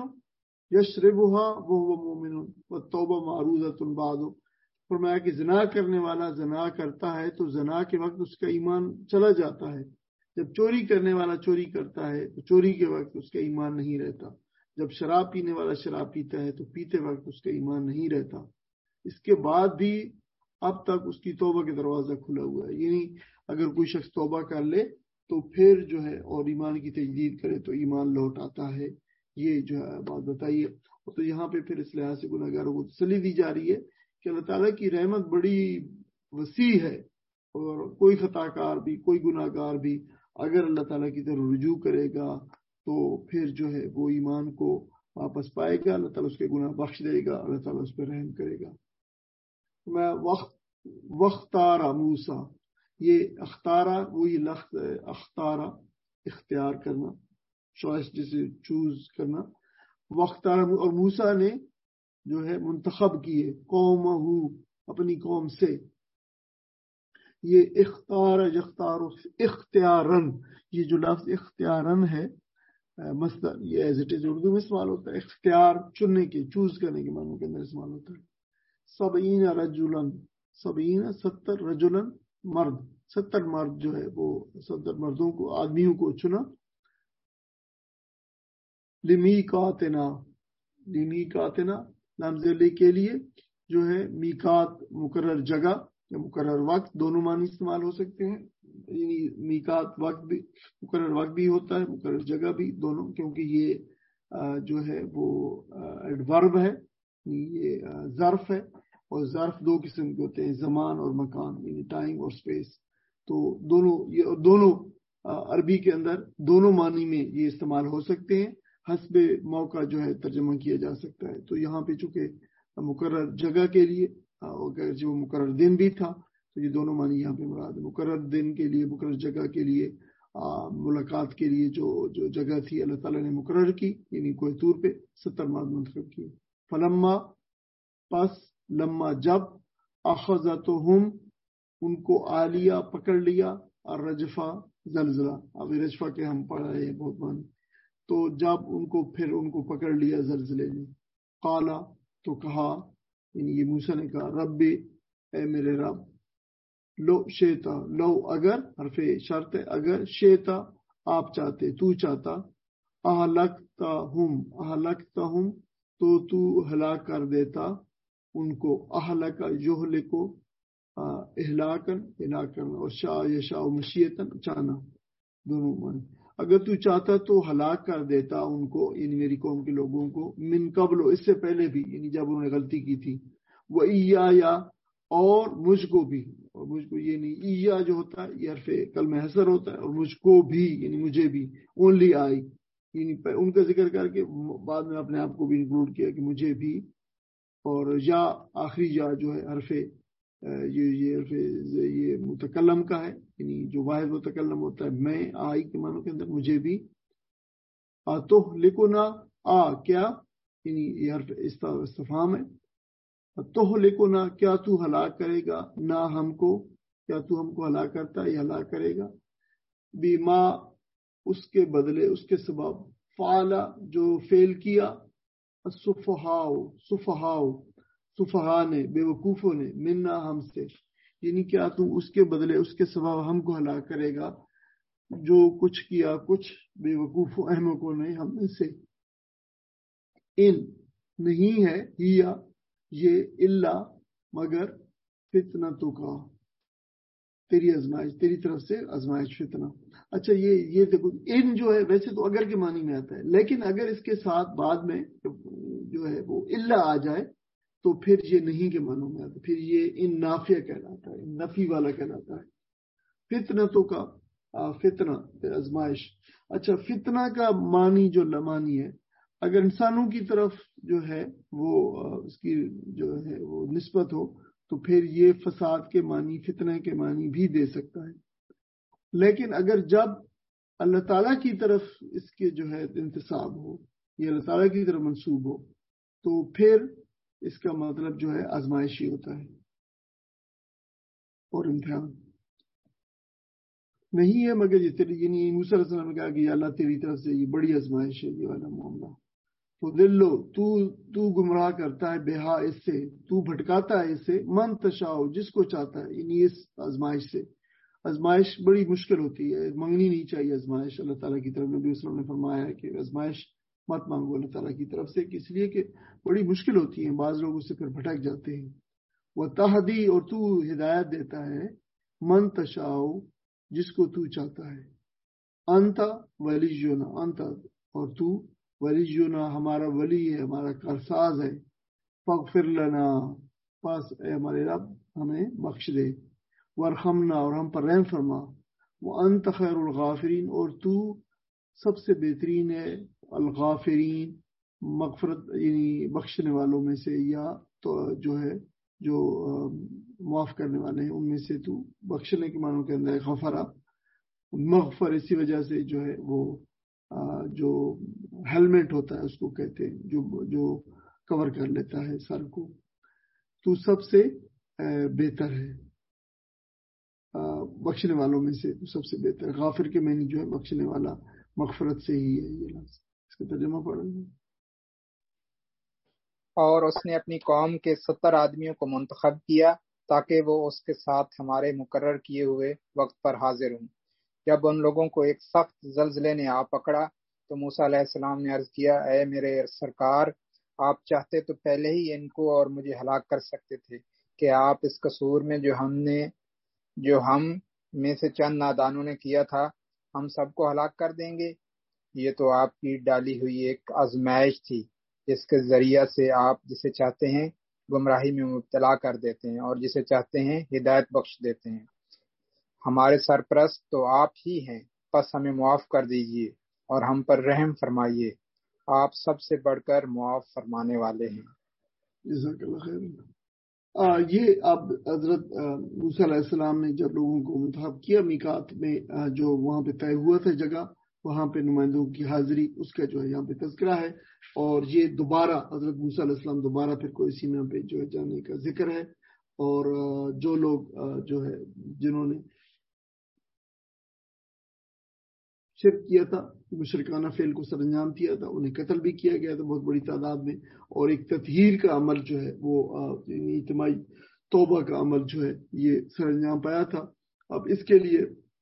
یشربها وہو مؤمن والتوبہ معروضۃ بعد۔ فرمایا کہ زنا کرنے والا زنا کرتا ہے تو زنا کے وقت اس کا ایمان چلا جاتا ہے، جب چوری کرنے والا چوری کرتا ہے تو چوری کے وقت اس کا ایمان نہیں رہتا. جب شراب پینے والا شراب پیتا ہے تو پیتے وقت اس کا ایمان نہیں رہتا. اس کے بعد بھی اب تک اس کی توبہ کا دروازہ کھلا ہوا ہے. یعنی اگر کوئی شخص توبہ کر لے تو پھر جو ہے اور ایمان کی تجدید کرے تو ایمان لوٹ آتا ہے. یہ جو ہے بات بتائیے. تو یہاں پہ پھر اس لحاظ سے گناہ گاروں کو تسلی دی جا رہی ہے کہ اللہ تعالیٰ کی رحمت بڑی وسیع ہے اور کوئی خطا کار بھی کوئی گناہ گار بھی اگر اللہ تعالیٰ کی طرف رجوع کرے گا تو پھر جو ہے وہ ایمان کو واپس پائے گا. اللہ تعالیٰ اس کے گناہ بخش دے گا. اللہ تعالیٰ اس پہ رحم کرے گا. میں وقت وختارا موسیٰ، یہ اختارا وہی لفظ ہے، اختارا اختیار کرنا، چوائس جسے چوز کرنا. وختارا اور موسیٰ نے جو ہے منتخب کیے قومہ اپنی قوم سے. یہ اختار یختار اختیارن، یہ جو لفظ اختیارن ہے مصدر، یہ ایز اٹ از اردو میں استعمال ہوتا ہے. اختیار چننے کے، چوز کرنے کے معنی کے اندر استعمال ہوتا ہے. سبعین رجلن، سبعین ستر رجلن مرد، ستر مرد جو ہے وہ ستر مردوں کو آدمیوں کو چنا. لمیقاتنا، لمیقاتنا لام ذیلی کے لیے جو ہے میقات مقرر جگہ یا مقرر وقت، دونوں معنی استعمال ہو سکتے ہیں. یعنی میقات وقت بھی مقرر وقت بھی ہوتا ہے، مقرر جگہ بھی، دونوں، کیونکہ یہ جو ہے وہ ایڈورب ہے، یہ ظرف ہے. اور ظرف دو قسم کے ہوتے ہیں، زمان اور مکان، یعنی ٹائم اور اسپیس. تو دونوں یہ دونوں عربی کے اندر دونوں معنی میں یہ استعمال ہو سکتے ہیں. حسب موقع جو ہے ترجمہ کیا جا سکتا ہے. تو یہاں پہ چونکہ مقرر جگہ کے لیے اگر جو مقرر دن بھی تھا تو یہ دونوں معنی یہاں پہ مراد ہے. مقرر دن کے لیے، مقرر جگہ کے لیے، ملاقات کے لیے جو جو جگہ تھی اللہ تعالیٰ نے مقرر کی، یعنی کوہ طور پہ ستر مرد منتخب کیے. فلما پس، لما جب، اخذتہم ان کو آلیا پکڑ لیا، الرجفہ زلزلہ. اب رجفہ کے ہم پڑھ رہے ہیں بہت معنی. تو جب ان کو پھر ان کو پکڑ لیا زلزلے نے، قالا تو کہا، یعنی یہ موسیٰ نے کہا، رب اے میرے رب، لو شیتا، لو اگر، حرف شرط ہے، اگر، شیتا آپ چاہتے، تو چاہتا، اہلکتا ہم، اہلکتا ہم تو تو ہلاک کر دیتا ان کو. اہلک یہلک کو اہلاکن، ہلاک کرنا، اور شاء یشاء مشیتن چاہنا، دونوں معنی. اگر تو چاہتا تو ہلاک کر دیتا ان کو، یعنی میری قوم کے لوگوں کو، من قبل، اس سے پہلے بھی، یعنی جب انہوں نے غلطی کی تھی. وہ ایا یا، اور مجھ کو بھی، اور مجھ کو یہ نہیں، ایا جو ہوتا ہے یہ حرف کلمہ حصر ہوتا ہے، اور مجھ کو بھی یعنی مجھے بھی. اونلی آئی، یعنی ان کا ذکر کر کے بعد میں اپنے آپ کو بھی انکلوڈ کیا کہ مجھے بھی. اور یا آخری یا جو ہے حرف یہ یہ حرف یہ متکلم کا ہے، یعنی جو واحد متکلم ہوتا ہے، میں، آئی کے معنوں کے اندر مجھے بھی. تو لکھنا آ کیا، یعنی یہ حرف استفہام ہے. تو لکھنا کیا تو ہلاک کرے گا، نہ ہم کو، کیا تو ہم کو ہلاک کرتا ہے یا ہلاک کرے گا. بیما اس کے بدلے، اس کے سبب، فعلا جو فعل کیا، السفہاء سفہاء سفہا نے، بے وقوفوں نے، منا ہم سے، یعنی کیا تو اس کے بدلے، اس کے سبب ہم کو ہلاک کرے گا جو کچھ کیا کچھ بے وقوف احمقوں نے ہم میں سے. ان نہیں ہے، ہیا یہ، اللہ مگر، فتنتوں کا تیری ازمائش، تیری طرف سے ازمائش، فتنہ. اچھا یہ یہ دیکھو، ان جو ہے ویسے تو اگر کے معنی میں آتا ہے، لیکن اگر اس کے ساتھ بعد میں جو ہے وہ اللہ آ جائے تو پھر یہ نہیں کے معنوں میں آتا ہے، پھر یہ ان نافیہ کہلاتا ہے، نفی والا کہلاتا ہے. فتنتوں کا، فتنہ ازمائش. اچھا فتنہ کا معنی جو لمانی ہے، اگر انسانوں کی طرف جو ہے وہ اس کی جو ہے وہ نسبت ہو تو پھر یہ فساد کے معنی، فتنہ کے معنی بھی دے سکتا ہے. لیکن اگر جب اللہ تعالیٰ کی طرف اس کے جو ہے انتساب ہو، یہ اللہ تعالیٰ کی طرف منسوب ہو، تو پھر اس کا مطلب جو ہے آزمائشی ہوتا ہے اور امتحان. نہیں ہے مگر یہ تیری، یعنی موسیٰ علیہ السلام نے کہا کہ یا اللہ تیری طرف سے یہ بڑی آزمائش ہے یہ والا معاملہ. تو دلو تو تو گمراہ کرتا ہے، بہا اس سے، تو بھٹکاتا ہے اس سے، من تشاء جس کو چاہتا ہے، یعنی اس آزمائش سے. آزمائش بڑی مشکل ہوتی ہے، مانگنی نہیں چاہیے آزمائش اللہ تعالیٰ کی طرف۔ نبی وسلم نے فرمایا ہے کہ آزمائش مت مانگو اللہ تعالیٰ کی طرف سے، اس لیے کہ بڑی مشکل ہوتی ہے، بعض لوگ اس سے پھر بھٹک جاتے ہیں۔ وہ تہدی، اور تو ہدایت دیتا ہے، من تشاؤ، جس کو تو چاہتا ہے، انت ولیجنا، انت اور تو، ولیجنا ہمارا ولی ہے، ہمارا کارساز ہے، فاغفر لنا، پاس اے ہمارے رب ہمیں بخش دے، ورحمنا، اور ہم پر رحم فرما، وانت خیر الغافرین، اور تو سب سے بہترین ہے الغافرین، مغفرت یعنی بخشنے والوں میں سے، یا تو جو ہے جو معاف کرنے والے ہیں ان میں سے، تو بخشنے کے معنوں کے اندر غفرہ، مغفر اسی وجہ سے جو ہے وہ جو ہیلمٹ ہوتا ہے اس کو کہتے ہیں، جو جو کور کر لیتا ہے سر کو، تو سب سے بہتر ہے بخشنے والوں میں سے، تو سب سے بہتر۔ غافر کے معنی جو ہے بخشنے والا، مغفرت سے ہی ہے یہ لفظ، اس کا ترجمہ پڑھیں گے۔ اور اس نے اپنی قوم کے ستر آدمیوں کو منتخب کیا تاکہ وہ اس کے ساتھ ہمارے مقرر کیے ہوئے وقت پر حاضر ہوں۔ جب ان لوگوں کو ایک سخت زلزلے نے آ پکڑا تو موسیٰ علیہ السلام نے عرض کیا، اے میرے سرکار، آپ چاہتے تو پہلے ہی ان کو اور مجھے ہلاک کر سکتے تھے، کہ آپ اس قصور میں جو ہم نے جو ہم میں سے چند نادانوں نے کیا تھا، ہم سب کو ہلاک کر دیں گے۔ یہ تو آپ کی ڈالی ہوئی ایک آزمائش تھی، جس کے ذریعہ سے آپ جسے چاہتے ہیں گمراہی میں مبتلا کر دیتے ہیں اور جسے چاہتے ہیں ہدایت بخش دیتے ہیں۔ ہمارے سرپرست تو آپ ہی ہیں، پس ہمیں معاف کر دیجئے اور ہم پر رحم فرمائیے، آپ سب سے بڑھ کر معاف فرمانے والے ہیں۔ جزاک اللہ خیر۔ آ, یہ اب حضرت موسیٰ علیہ السلام نے جب لوگوں کو منتخب کیا میقات میں، جو وہاں پہ طے ہوا تھا جگہ، وہاں پہ نمائندوں کی حاضری، اس کا جو ہے یہاں پہ تذکرہ ہے، اور یہ دوبارہ حضرت موسیٰ علیہ السلام دوبارہ پھر کوئی سینا پہ جو ہے جانے کا ذکر ہے، اور جو لوگ جو ہے جنہوں نے شرک کیا تھا، مشرکانہ فعل کو سر انجام دیا تھا، انہیں قتل بھی کیا گیا تھا بہت بڑی تعداد میں، اور ایک تطہیر کا عمل جو ہے وہ اجتماعی توبہ کا عمل جو ہے یہ سر انجام پایا تھا۔ اب اس کے لیے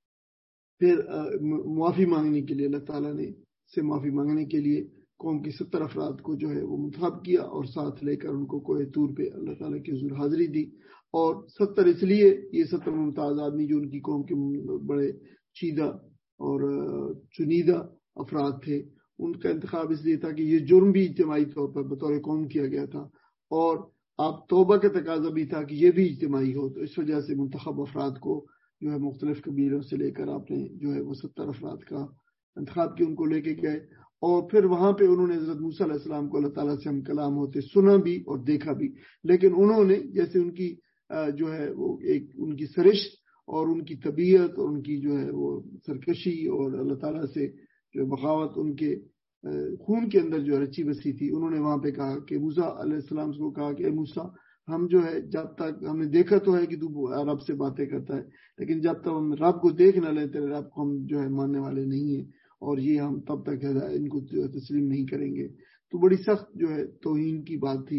پھر معافی مانگنے کے لیے اللہ تعالیٰ نے سے معافی مانگنے کے لیے قوم کی ستر افراد کو جو ہے وہ منتخب کیا، اور ساتھ لے کر ان کو کوہ طور پہ اللہ تعالیٰ کی حضور حاضری دی۔ اور ستر اس لیے یہ ستر ممتاز آدمی جو ان کی قوم کے بڑے چیدہ اور چنیدہ افراد تھے، ان کا انتخاب اس لیے تھا کہ یہ جرم بھی اجتماعی طور پر بطور قوم کیا گیا تھا، اور آپ توبہ کا تقاضا بھی تھا کہ یہ بھی اجتماعی ہو، تو اس وجہ سے منتخب افراد کو جو ہے مختلف قبیلوں سے لے کر آپ نے جو ہے وہ ستر افراد کا انتخاب کیا، ان کو لے کے گئے، اور پھر وہاں پہ انہوں نے حضرت موسیٰ علیہ السلام کو اللہ تعالیٰ سے ہم کلام ہوتے سنا بھی اور دیکھا بھی، لیکن انہوں نے جیسے ان کی جو ہے وہ ایک ان کی سرشت اور ان کی طبیعت اور ان کی جو ہے وہ سرکشی اور اللہ تعالیٰ سے جو بغاوت ان کے خون کے اندر جو رچی بسی تھی، انہوں نے وہاں پہ کہا کہ موسیٰ علیہ السلام کو کہا کہ اے موسیٰ، ہم جو ہے جب تک ہم نے دیکھا تو ہے کہ تو رب سے باتیں کرتا ہے، لیکن جب تک ہم رب کو دیکھ نہ لیں تیرے رب کو ہم جو ہے ماننے والے نہیں ہیں، اور یہ ہم تب تک ان کو تسلیم نہیں کریں گے۔ تو بڑی سخت جو ہے توہین کی بات تھی،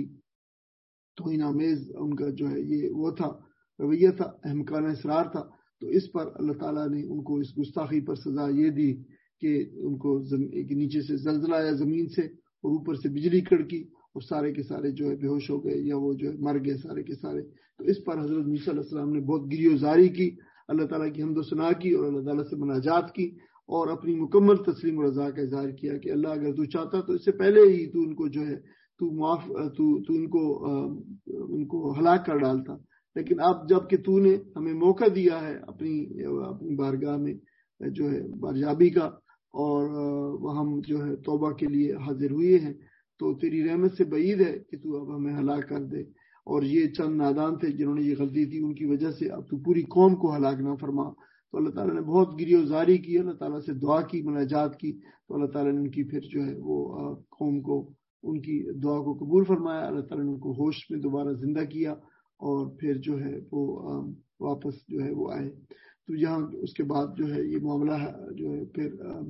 توہین آمیز ان کا جو ہے یہ وہ تھا، رویہ تھا، احمقانہ اصرار تھا۔ تو اس پر اللہ تعالیٰ نے ان کو اس گستاخی پر سزا یہ دی کہ ان کو ایک نیچے سے زلزلہ آیا زمین سے، اور اوپر سے بجلی کڑکی، اور سارے کے سارے جو ہے بے ہوش ہو گئے یا وہ جو ہے مر گئے سارے کے سارے۔ تو اس پر حضرت موسیٰ علیہ السلام نے بہت گری و زاری کی، اللہ تعالیٰ کی حمد و ثنا کی، اور اللہ تعالیٰ سے مناجات کی، اور اپنی مکمل تسلیم و رضا کا اظہار کیا کہ اللہ اگر تو چاہتا تو اس سے پہلے ہی تو ان کو جو ہے تو معاف تو تو ان کو ان کو ہلاک کر ڈالتا، لیکن اب جب کہ تو نے ہمیں موقع دیا ہے اپنی اپنی بارگاہ میں جو ہے بارجابی کا، اور ہم جو ہے توبہ کے لیے حاضر ہوئے ہیں، تو تیری رحمت سے بعید ہے کہ تو اب ہمیں ہلاک کر دے، اور یہ چند نادان تھے جنہوں نے یہ غلطی تھی، ان کی وجہ سے اب تو پوری قوم کو ہلاک نہ فرما۔ تو اللہ تعالیٰ نے بہت گری و زاری کی، اللہ تعالیٰ سے دعا کی، مناجات کی، تو اللہ تعالیٰ نے ان کی پھر جو ہے وہ قوم کو ان کی دعا کو قبول فرمایا، اللہ تعالیٰ نے ان کو ہوش میں دوبارہ زندہ کیا، اور پھر جو ہے وہ واپس جو ہے وہ آئے۔ تو یہاں اس کے بعد جو ہے یہ معاملہ جو ہے پھر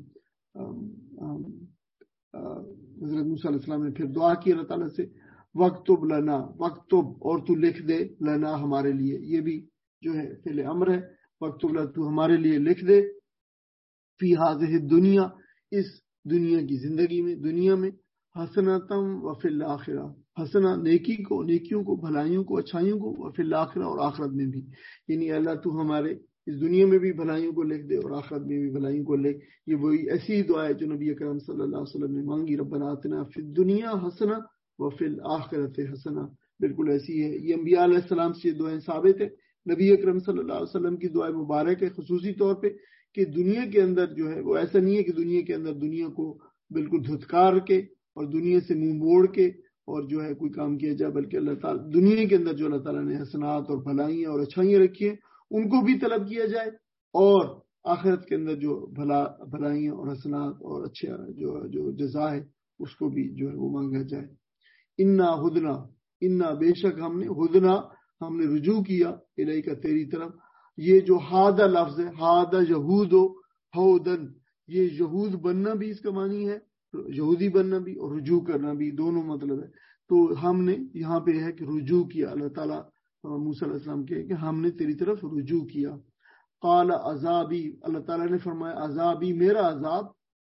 حضرت موسیٰ علیہ السلام نے پھر دعا کی اللہ تعالیٰ سے، وَاکْتُبْ لَنَا، وَاکْتُبْ اور تو لکھ دے، لنا ہمارے لیے، یہ بھی جو ہے فعل امر ہے، فاکتب تو ہمارے لیے لکھ دے فی ہذہ دنیا اس دنیا کی زندگی میں دنیا میں حسنتم و فی الآخرہ حسنا نیکی کو نیکیوں کو بھلائیوں کو اچھائیوں کو و فی الآخرہ اور آخرت میں بھی یعنی اللہ تو ہمارے اس دنیا میں بھی بھلائیوں کو لکھ دے اور آخرت میں بھی بھلائیوں کو لکھ. یہ وہی ایسی دعا ہے جو نبی اکرم صلی اللہ علیہ وسلم نے مانگی ربنا آتنا فی الدنیا حسنا و فی الآخرۃ حسنا. بالکل ایسی ہے. یہ انبیاء علیہ السلام سے یہ دعائیں ثابت ہے. نبی اکرم صلی اللہ علیہ وسلم کی دعائیں مبارک ہے خصوصی طور پہ کہ دنیا کے اندر جو ہے وہ ایسا نہیں ہے کہ دنیا کے اندر دنیا کو بالکل دھتکار کے اور دنیا سے منہ موڑ کے اور جو ہے کوئی کام کیا جائے, بلکہ اللہ تعالیٰ دنیا کے اندر جو اللہ تعالیٰ نے حسنات اور بھلائیاں اور اچھائیاں رکھی ہیں ان کو بھی طلب کیا جائے اور آخرت کے اندر جو بھلا بھلائیاں اور حسنات اور اچھا جو جو جزا ہے اس کو بھی جو ہے وہ مانگا جائے. انا ہدنا انا بے شک ہم نے ہدنا ہم نے رجوع کیا الہی کا تیری طرف. یہ جو ہادہ لفظ ہے ہادہ یہود و ہودن یہ یہود بننا بھی اس کا معنی ہے یہودی بننا بھی اور رجوع کرنا بھی دونوں مطلب ہے. تو ہم نے یہاں پہ ہے کہ رجوع کیا اللہ تعالیٰ موسیٰ علیہ السلام کے کہ ہم نے تیری طرف رجوع کیا. قال عذابی اللہ تعالیٰ نے فرمایا عذابی میرا عذاب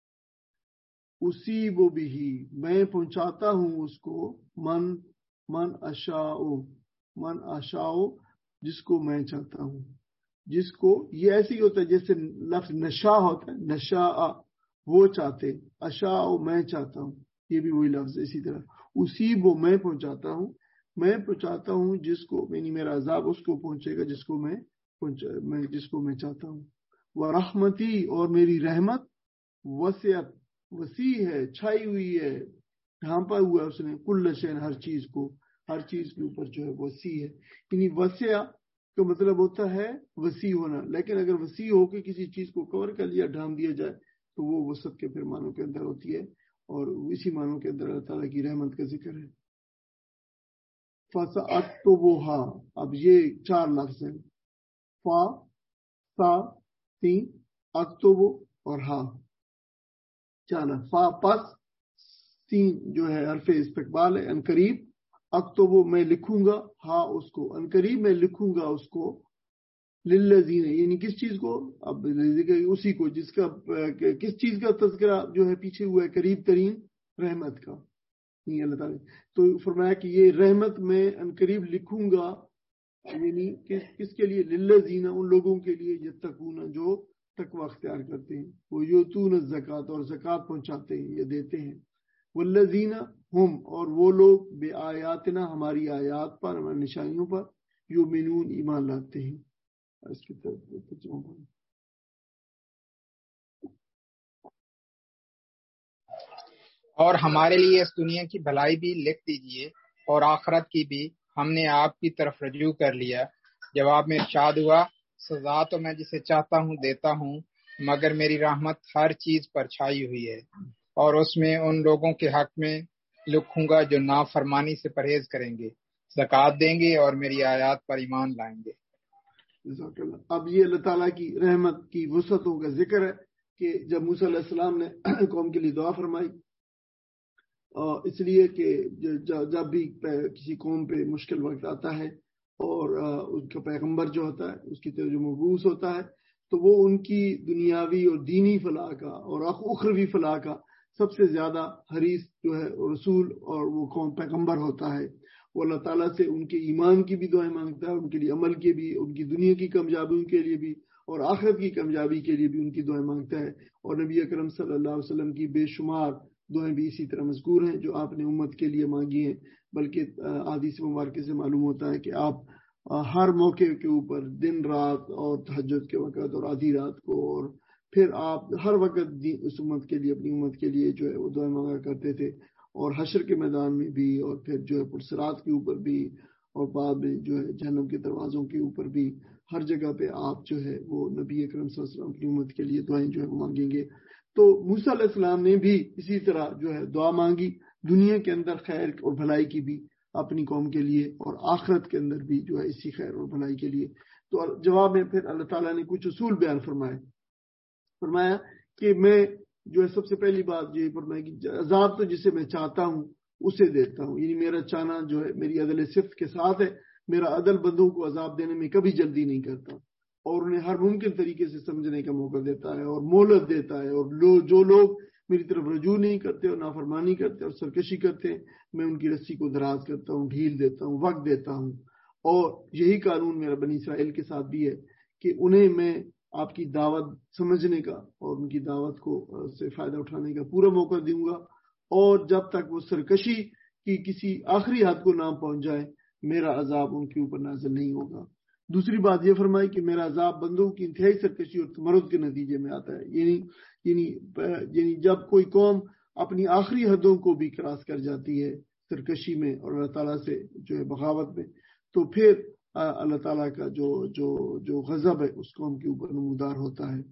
اصیب بھی میں پہنچاتا ہوں اس کو من من اشاء من اشاء جس کو میں چاہتا ہوں. جس کو یہ ایسے ہی ہوتا ہے جیسے لفظ نشا ہوتا ہے نشا وہ چاہتے اشاء میں چاہتا ہوں یہ بھی وہی لفظ. اسی طرح اصیب میں پہنچاتا ہوں میں پہنچاتا ہوں جس کو یعنی میرا عذاب اس کو پہنچے گا جس کو میں میں جس کو میں چاہتا ہوں. ورحمتی اور میری رحمت وسعت وسیع ہے چھائی ہوئی ہے ڈھانپا ہوا ہے اس نے کل شین ہر چیز کو ہر چیز کے اوپر جو ہے وسیع ہے. یعنی وسع کا مطلب ہوتا ہے وسیع ہونا لیکن اگر وسیع ہو کے کسی چیز کو کور کر لیا ڈھانپ دیا جائے تو وہ وسعت کے پھر معنوں کے اندر ہوتی ہے اور اسی معنوں کے اندر اللہ تعالیٰ کی رحمت کا ذکر ہے. فَسَأَكْتُبُهَا اب یہ چار لفظ ہیں فا سا سین اکتب اور ہا چار. فا پس سین جو ہے حرف استقبال ہے انقریب اکتب میں لکھوں گا ہا اس کو انقریب میں لکھوں گا اس کو للذین یعنی کس چیز کو اب اسی کو جس کا کس چیز کا تذکرہ جو ہے پیچھے ہوا ہے قریب ترین رحمت کا نہیں اللہ تعالیٰ. تو فرمایا کہ یہ رحمت میں انقریب لکھوں گا یعنی کس کس کے لیے للذین ان لوگوں کے لیے یتقون جو تقوی اختیار کرتے ہیں وہ یؤتون الزکات اور زکات پہنچاتے ہیں یا دیتے ہیں. والذین ہم اور وہ لوگ بے آیاتنا ہماری آیات پر ہماری نشانیوں پر یؤمنون ایمان لاتے ہیں. اس کی طرف اور ہمارے لیے اس دنیا کی بھلائی بھی لکھ دیجئے اور آخرت کی بھی ہم نے آپ کی طرف رجوع کر لیا. جواب میں ارشاد ہوا سزا تو میں جسے چاہتا ہوں دیتا ہوں مگر میری رحمت ہر چیز پر چھائی ہوئی ہے اور اس میں ان لوگوں کے حق میں لکھوں گا جو نافرمانی سے پرہیز کریں گے زکوٰۃ دیں گے اور میری آیات پر ایمان لائیں گے. اب یہ اللہ تعالیٰ کی رحمت کی وسعتوں کا ذکر ہے کہ جب موسیٰ علیہ السلام نے قوم کے لیے دعا فرمائی اس لیے کہ جب بھی کسی قوم پہ مشکل وقت آتا ہے اور اس کا پیغمبر جو ہوتا ہے اس کی طرف جو مبعوث ہوتا ہے تو وہ ان کی دنیاوی اور دینی فلاح کا اور اخروی فلاح کا سب سے زیادہ حریص جو ہے رسول اور وہ قوم پیغمبر ہوتا ہے. وہ اللہ تعالیٰ سے ان کے ایمان کی بھی دعائیں مانگتا ہے ان کے لیے عمل کے بھی ان کی دنیا کی کامیابی کے لیے بھی اور آخرت کی کامیابی کے لیے بھی ان کی دعائیں مانگتا ہے. اور نبی اکرم صلی اللہ علیہ وسلم کی بے شمار دعائیں بھی اسی طرح مذکور ہیں جو آپ نے امت کے لیے مانگی ہیں. بلکہ احادیث مبارکہ سے معلوم ہوتا ہے کہ آپ ہر موقع کے اوپر دن رات اور تہجد کے وقت اور آدھی رات کو اور پھر آپ ہر وقت اس امت کے لیے اپنی امت کے لیے جو ہے وہ دعائیں مانگا کرتے تھے اور حشر کے میدان میں بھی اور پھر جو ہے پرصراط کے اوپر بھی اور بعد میں جو ہے جہنم کے دروازوں کے اوپر بھی ہر جگہ پہ آپ جو ہے وہ نبی اکرم صلی اللہ علیہ وسلم اپنی امت کے لیے دعائیں جو ہے وہ مانگیں گے. تو موسیٰ علیہ السلام نے بھی اسی طرح جو ہے دعا مانگی دنیا کے اندر خیر اور بھلائی کی بھی اپنی قوم کے لیے اور آخرت کے اندر بھی جو ہے اسی خیر اور بھلائی کے لیے. تو جواب میں پھر اللہ تعالیٰ نے کچھ اصول بیان فرمائے فرمایا کہ میں جو ہے سب سے پہلی بات یہ فرمایا کہ عذاب تو جسے میں چاہتا ہوں اسے دیتا ہوں یعنی میرا چاہنا جو ہے میری عدل صفت کے ساتھ ہے. میرا عدل بندوں کو عذاب دینے میں کبھی جلدی نہیں کرتا اور انہیں ہر ممکن طریقے سے سمجھنے کا موقع دیتا ہے اور مہلت دیتا ہے. اور لو جو لوگ میری طرف رجوع نہیں کرتے اور نافرمانی کرتے اور سرکشی کرتے ہیں, میں ان کی رسی کو دراز کرتا ہوں, ڈھیل دیتا ہوں, وقت دیتا ہوں. اور یہی قانون میرا بنی اسرائیل کے ساتھ بھی ہے کہ انہیں میں آپ کی دعوت سمجھنے کا اور ان کی دعوت کو سے فائدہ اٹھانے کا پورا موقع دوں گا, اور جب تک وہ سرکشی کی کسی آخری حد کو نہ پہنچ جائے میرا عذاب ان کے اوپر نازل نہیں ہوگا. دوسری بات یہ فرمائی کہ میرا عذاب بندوں کی انتہائی سرکشی اور تمرد کے نتیجے میں آتا ہے. یعنی یعنی یعنی جب کوئی قوم اپنی آخری حدوں کو بھی کراس کر جاتی ہے سرکشی میں اور اللہ تعالیٰ سے جو ہے بغاوت میں, تو پھر اللہ تعالیٰ کا جو جو جو غضب ہے اس قوم کے اوپر نمودار ہوتا ہے.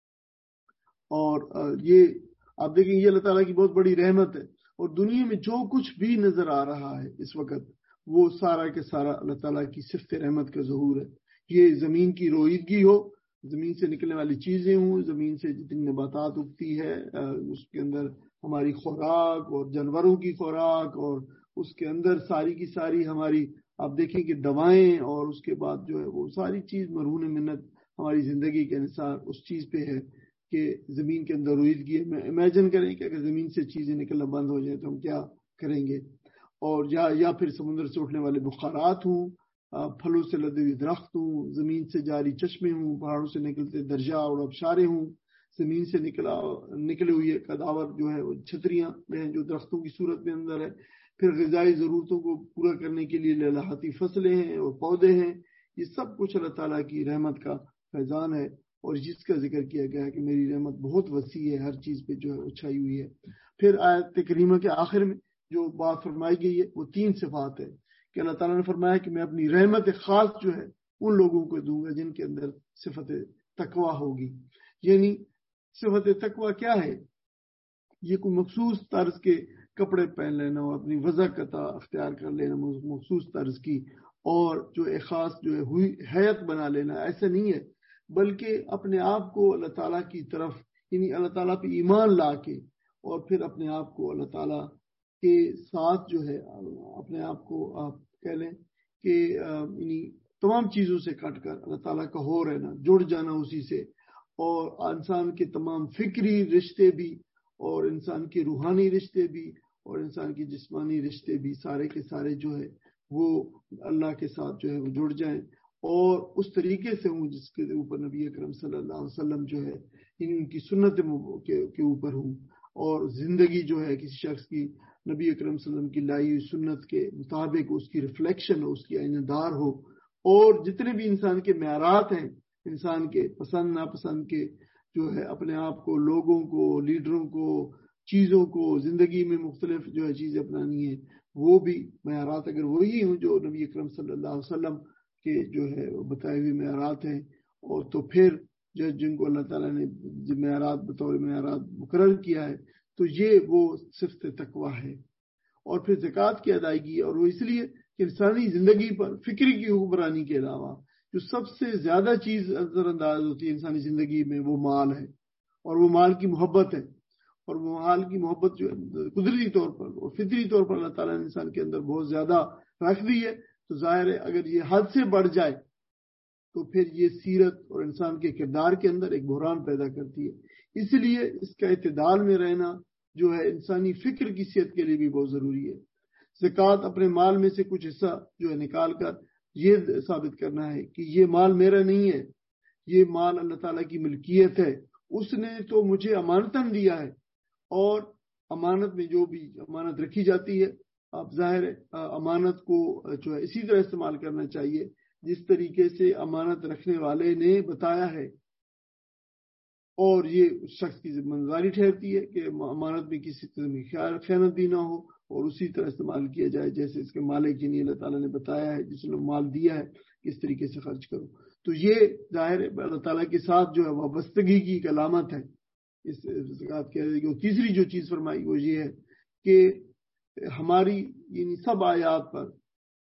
اور یہ آپ دیکھیں یہ اللہ تعالیٰ کی بہت بڑی رحمت ہے. اور دنیا میں جو کچھ بھی نظر آ رہا ہے اس وقت وہ سارا کے سارا اللہ تعالیٰ کی صفت رحمت کا ظہور ہے. یہ زمین کی رویدگی ہو, زمین سے نکلنے والی چیزیں ہوں, زمین سے جتنی نباتات اگتی ہے اس کے اندر ہماری خوراک اور جانوروں کی خوراک, اور اس کے اندر ساری کی ساری ہماری آپ دیکھیں کہ دوائیں, اور اس کے بعد جو ہے وہ ساری چیز مرہون منت ہماری زندگی کے انحصار اس چیز پہ ہے کہ زمین کے اندر رویدگی ہے. امیجن کریں کہ اگر زمین سے چیزیں نکلنا بند ہو جائیں تو ہم کیا کریں گے. اور یا یا پھر سمندر سے اٹھنے والے بخارات ہوں, پھلوں سے لدے ہوئے درخت ہوں, زمین سے جاری چشمے ہوں, پہاڑوں سے نکلتے دریا اور آبشاریں ہوں, زمین سے نکلا نکلے ہوئے کداور جو ہے وہ چھتریاں ہیں جو درختوں کی صورت میں اندر ہے, پھر غذائی ضرورتوں کو پورا کرنے کے لیے لہلاتی فصلیں ہیں اور پودے ہیں. یہ سب کچھ اللہ تعالیٰ کی رحمت کا فیضان ہے, اور جس کا ذکر کیا گیا ہے کہ میری رحمت بہت وسیع ہے, ہر چیز پہ جو ہے اچھائی ہوئی ہے. پھر آیت کریمہ کے آخر میں جو بات فرمائی گئی ہے وہ تین صفات ہے کہ اللہ تعالیٰ نے فرمایا کہ میں اپنی رحمت خاص جو ہے ان لوگوں کو دوں گا جن کے اندر صفت تقویٰ ہوگی. یعنی صفت تقویٰ کیا ہے؟ یہ کوئی مخصوص طرز کے کپڑے پہن لینا اور اپنی وضاحت اختیار کر لینا مخصوص طرز کی, اور جو ایک خاص جو ہے ہوئی حیت بنا لینا, ایسا نہیں ہے, بلکہ اپنے آپ کو اللہ تعالیٰ کی طرف یعنی اللہ تعالیٰ پہ ایمان لا کے اور پھر اپنے آپ کو اللہ تعالیٰ کے ساتھ جو ہے اپنے آپ کو آپ کہہ لیں کہ یعنی تمام چیزوں سے کٹ کر اللہ تعالیٰ کا ہو رہنا, جڑ جانا اسی سے, اور انسان کے تمام فکری رشتے بھی اور انسان کے روحانی رشتے بھی اور انسان کی جسمانی رشتے بھی سارے کے سارے جو ہے وہ اللہ کے ساتھ جو ہے وہ جڑ جائیں, اور اس طریقے سے ہوں جس کے اوپر نبی اکرم صلی اللہ علیہ وسلم جو ہے ان کی سنت کے اوپر ہوں, اور زندگی جو ہے کسی شخص کی نبی اکرم صلی اللہ علیہ وسلم کی لائی ہوئی سنت کے مطابق اس کی ریفلیکشن ہو, اس کی آئینہ دار ہو, اور جتنے بھی انسان کے معیارات ہیں انسان کے پسند ناپسند کے جو ہے اپنے آپ کو, لوگوں کو, لیڈروں کو, چیزوں کو, زندگی میں مختلف جو ہے چیزیں اپنانی ہیں, وہ بھی معیارات اگر وہی ہوں جو نبی اکرم صلی اللہ علیہ وسلم کے جو ہے بتائے ہوئے معیارات ہیں, اور تو پھر جو جن کو اللہ تعالیٰ نے معیارات بطور معیارات مقرر کیا ہے تو یہ وہ صفت تقویٰ ہے. اور پھر زکوٰۃ کی ادائیگی, اور وہ اس لیے کہ انسانی زندگی پر فکری کی حکمرانی کے علاوہ جو سب سے زیادہ چیز نظر انداز ہوتی ہے انسانی زندگی میں وہ مال ہے, اور وہ مال کی محبت ہے, اور وہ مال کی محبت جو قدرتی طور پر اور فطری طور پر اللہ تعالیٰ نے انسان کے اندر بہت زیادہ رکھ دی ہے. تو ظاہر ہے اگر یہ حد سے بڑھ جائے تو پھر یہ سیرت اور انسان کے کردار کے اندر ایک بحران پیدا کرتی ہے. اس لیے اس کا اعتدال میں رہنا جو ہے انسانی فکر کی صحت کے لیے بھی بہت ضروری ہے. زکوٰۃ اپنے مال میں سے کچھ حصہ جو ہے نکال کر یہ ثابت کرنا ہے کہ یہ مال میرا نہیں ہے, یہ مال اللہ تعالیٰ کی ملکیت ہے, اس نے تو مجھے امانتاً دیا ہے, اور امانت میں جو بھی امانت رکھی جاتی ہے آپ ظاہر ہے امانت کو جو ہے اسی طرح استعمال کرنا چاہیے جس طریقے سے امانت رکھنے والے نے بتایا ہے, اور یہ اس شخص کی ذمہ داری ٹھہرتی ہے کہ امانت میں کسی طرح خیانت بھی نہ ہو اور اسی طرح استعمال کیا جائے جیسے اس کے مالک جنہیں اللہ تعالیٰ نے بتایا ہے, جس نے مال دیا ہے کس طریقے سے خرچ کرو. تو یہ ظاہر ہے اللہ تعالیٰ کے ساتھ جو ہے وابستگی کی ایک علامت ہے اس زکوٰۃ کی. تیسری جو چیز فرمائی وہ یہ ہے کہ ہماری یعنی سب آیات پر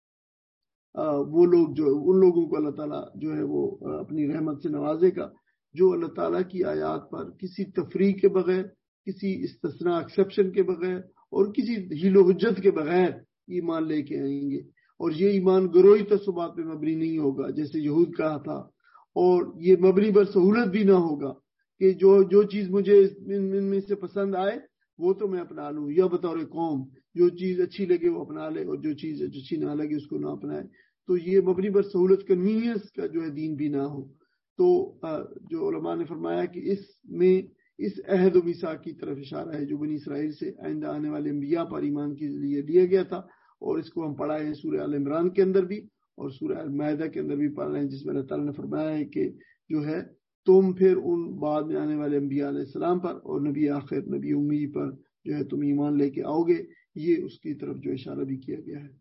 وہ لوگ جو ان لوگوں کو اللہ تعالیٰ جو ہے وہ اپنی رحمت سے نوازے گا جو اللہ تعالیٰ کی آیات پر کسی تفریق کے بغیر, کسی استثناء ایکسیپشن کے بغیر اور کسی حیل و حجت کے بغیر ایمان لے کے آئیں گے. اور یہ ایمان گروہی تعصبات پہ مبنی نہیں ہوگا جیسے یہود کہا تھا, اور یہ مبنی بر سہولت بھی نہ ہوگا کہ جو جو چیز مجھے ان میں سے پسند آئے وہ تو میں اپنا لوں، یا بطور قوم جو چیز اچھی لگے وہ اپنا لے اور جو چیز اچھی نہ لگے اس کو نہ اپنائے. تو یہ مبنی بر سہولت کنوینئنس کا جو ہے دین بھی نہ ہو. تو جو علماء نے فرمایا کہ اس میں اس عہد و میثاق کی طرف اشارہ ہے جو بنی اسرائیل سے آئندہ آنے والے انبیاء پر ایمان کے لیے لیا گیا تھا. اور اس کو ہم پڑھائے ہیں سورہ آل عمران کے اندر بھی اور سورہ المائدہ کے اندر بھی پڑھ رہے ہیں، جس میں اللہ تعالیٰ نے فرمایا ہے کہ جو ہے تم پھر ان بعد میں آنے والے انبیاء علیہ السلام پر اور نبی آخر نبی امی پر جو ہے تم ایمان لے کے آؤ گے. یہ اس کی طرف جو اشارہ بھی کیا گیا ہے.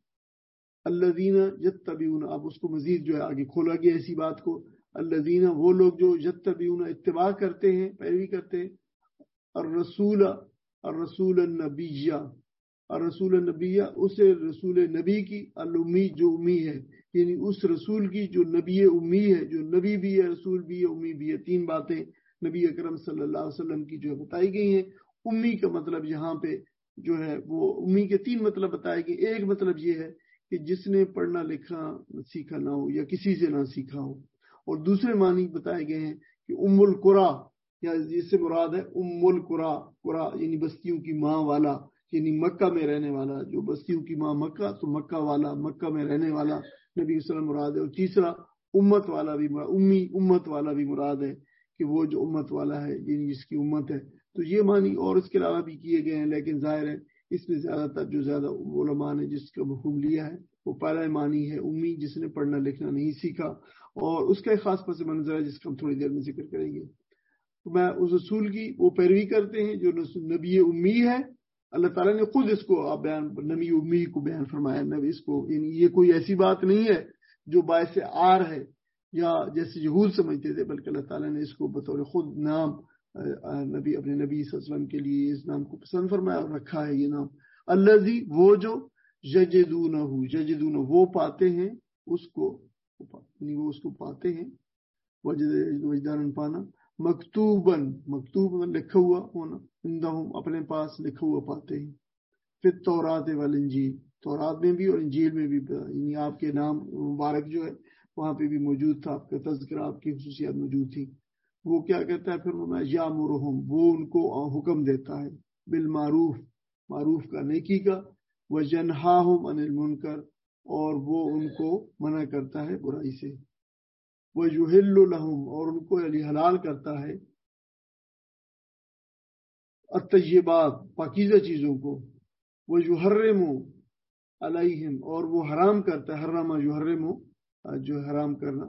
الذین یتبعون، اب اس کو مزید جو ہے آگے کھولا گیا اسی بات کو. الذین، وہ لوگ جو یتبعون اتباع کرتے ہیں، پیروی کرتے ہیں، الرسول الرسول النبیہ الرسول النبیہ، اس رسول نبی کی، الامی جو امی ہے، یعنی اس رسول کی جو نبی امی ہے، جو نبی بھی ہے رسول بھی ہے امی بھی ہے. تین باتیں نبی اکرم صلی اللہ علیہ وسلم کی جو بتائی گئی ہیں. امی کا مطلب یہاں پہ جو ہے وہ امی کے تین مطلب بتائے گئے. ایک مطلب یہ ہے کہ جس نے پڑھنا لکھنا سیکھا نہ ہو یا کسی سے نہ سیکھا ہو. اور دوسرے معنی بتائے گئے ہیں کہ ام القرا، یا جس سے مراد ہے ام القرا، قرا یعنی بستیوں کی ماں والا، یعنی مکہ میں رہنے والا. جو بستیوں کی ماں مکہ، تو مکہ والا، مکہ میں رہنے والا نبی صلی اللہ علیہ وسلم مراد ہے. اور تیسرا امت والا بھی مراد، امی امت والا بھی مراد ہے کہ وہ جو امت والا ہے یعنی جس کی امت ہے. تو یہ معنی اور اس کے علاوہ بھی کیے گئے ہیں، لیکن ظاہر ہے اس میں زیادہ تر جو زیادہ علماء نے جس کا مفہوم لیا ہے وہ پہلا معنی ہے امی، جس نے پڑھنا لکھنا نہیں سیکھا. اور اس کا ایک خاص پس منظر ہے جس کا ہم تھوڑی دیر میں ذکر کریں گے. تو میں اس رسول کی وہ پیروی کرتے ہیں جو نبی امی ہے. اللہ تعالیٰ نے خود اس کو آپ بیان نبی امی کو بیان فرمایا. نبی اس کو یعنی یہ کوئی ایسی بات نہیں ہے جو باعث آر ہے یا جیسے یہود سمجھتے تھے، بلکہ اللہ تعالیٰ نے اس کو بطور خود نام نبی اپنے نبی صلی اللہ علیہ وسلم کے لیے اس نام کو پسند فرمایا اور رکھا ہے یہ نام. الذی، وہ جو یجدونہ یجدونہ وہ پاتے ہیں اس کو، یعنی وہ اس کو پاتے ہیں، وجد وجدان پانا، مکتوباً مکتوب لکھا ہوا ہونا، عندہم اپنے پاس لکھا ہوا پاتے ہیں. پھر تورات والانجیل، تورات میں بھی اور انجیل میں بھی، یعنی آپ کے نام مبارک جو ہے وہاں پہ بھی موجود تھا، آپ کا تذکرہ، آپ کی خصوصیات موجود تھی. وہ کیا کہتا ہے پھر میں یامرہم، وہ ان کو حکم دیتا ہے، بالمعروف، معروف کا نیکی کا، وینہاہم عن المنکر، اور وہ ان کو منع کرتا ہے برائی سے، ویحل لہم، اور ان کو یعنی حلال کرتا ہے، الطیبات، پاکیزہ چیزوں کو، ویحرم علیہم، اور وہ حرام کرتا ہے، حرم یحرم جو حرام کرنا،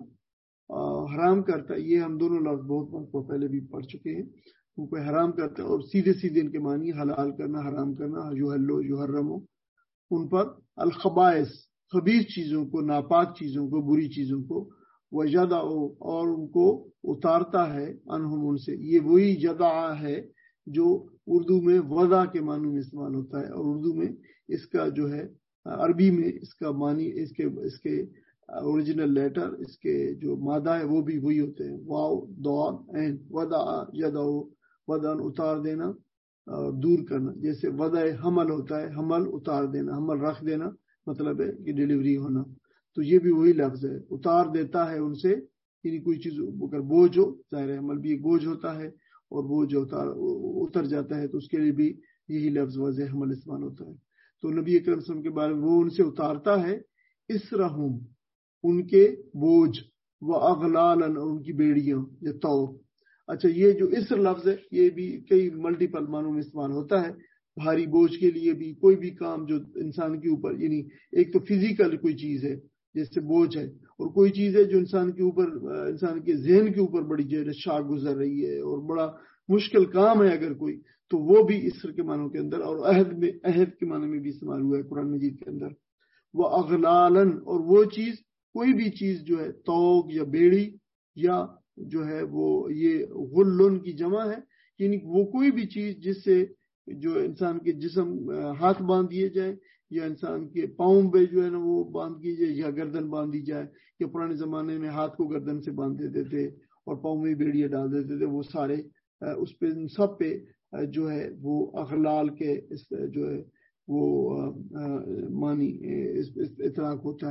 حرام کرتا ہے. یہ ہم دونوں لفظ بہت وقت پہلے بھی پڑھ چکے ہیں. وہ کوئی حرام کرتا ہے اور سیدھے سیدھے ان کے معنی حلال کرنا، حرام کرنا، یحلو یحرمو، ان پر الخبائث، خبیث چیزوں کو، ناپاک چیزوں کو، بری چیزوں کو، وجدع، اور ان کو اتارتا ہے، انہم ان سے. یہ وہی جدع ہے جو اردو میں وضع کے معنی میں استعمال ہوتا ہے، اور اردو میں اس کا جو ہے عربی میں اس کا معنی، اس کے اس کے اوریجنل لیٹر، اس کے جو مادہ ہے وہ بھی وہی ہوتے ہیں، واو ضاد عین. وضع یدع، وضع اتار دینا، دور کرنا. جیسے وضع حمل ہوتا ہے، حمل اتار دینا، حمل رکھ دینا مطلب ہے کہ ڈیلیوری ہونا. تو یہ بھی وہی لفظ ہے، اتار دیتا ہے ان سے، یعنی کوئی چیز اگر بوجھ ہو، ظاہر ہے حمل بھی ایک بوجھ ہوتا ہے، اور بوجھ اتار اتر جاتا ہے تو اس کے لیے بھی یہی لفظ وضع حمل استعمال ہوتا ہے. تو نبی اکرم صلی اللہ علیہ وسلم کے بارے میں وہ ان سے اتارتا ہے، اسرہم، ان کے بوجھ، واغلالا، ان کی بیڑیاں یا طوق. اچھا، یہ جو اسر لفظ ہے یہ بھی کئی ملٹیپل معنوں میں استعمال ہوتا ہے. بھاری بوجھ کے لیے بھی، کوئی بھی کام جو انسان کے اوپر، یعنی ایک تو فزیکل کوئی چیز ہے جیسے بوجھ ہے، اور کوئی چیز ہے جو انسان کے اوپر، انسان کے ذہن کے اوپر بڑی جو شاخ گزر رہی ہے اور بڑا مشکل کام ہے اگر کوئی، تو وہ بھی اسر کے معنوں کے اندر، اور عہد میں، عہد کے معنی میں بھی استعمال ہوا ہے قرآن مجید کے اندر. وہ اغلالن، اور وہ چیز، کوئی بھی چیز جو ہے توق یا بیڑی، یا جو ہے وہ یہ غلن کی جمع ہے، یعنی وہ کوئی بھی چیز جس سے جو انسان کے جسم ہاتھ باندھ دیے جائے، یا انسان کے پاؤں پہ جو ہے نا وہ باندھ کی جائے، یا گردن باندھ دی جائے. کہ پرانے زمانے میں ہاتھ کو گردن سے باندھ دیتے تھے اور پاؤں میں بیڑیاں ڈال دیتے تھے، وہ سارے اس پہ سب پہ جو ہے وہ اغلال کے جو ہے وہ معنی اطلاق ہوتا ہے.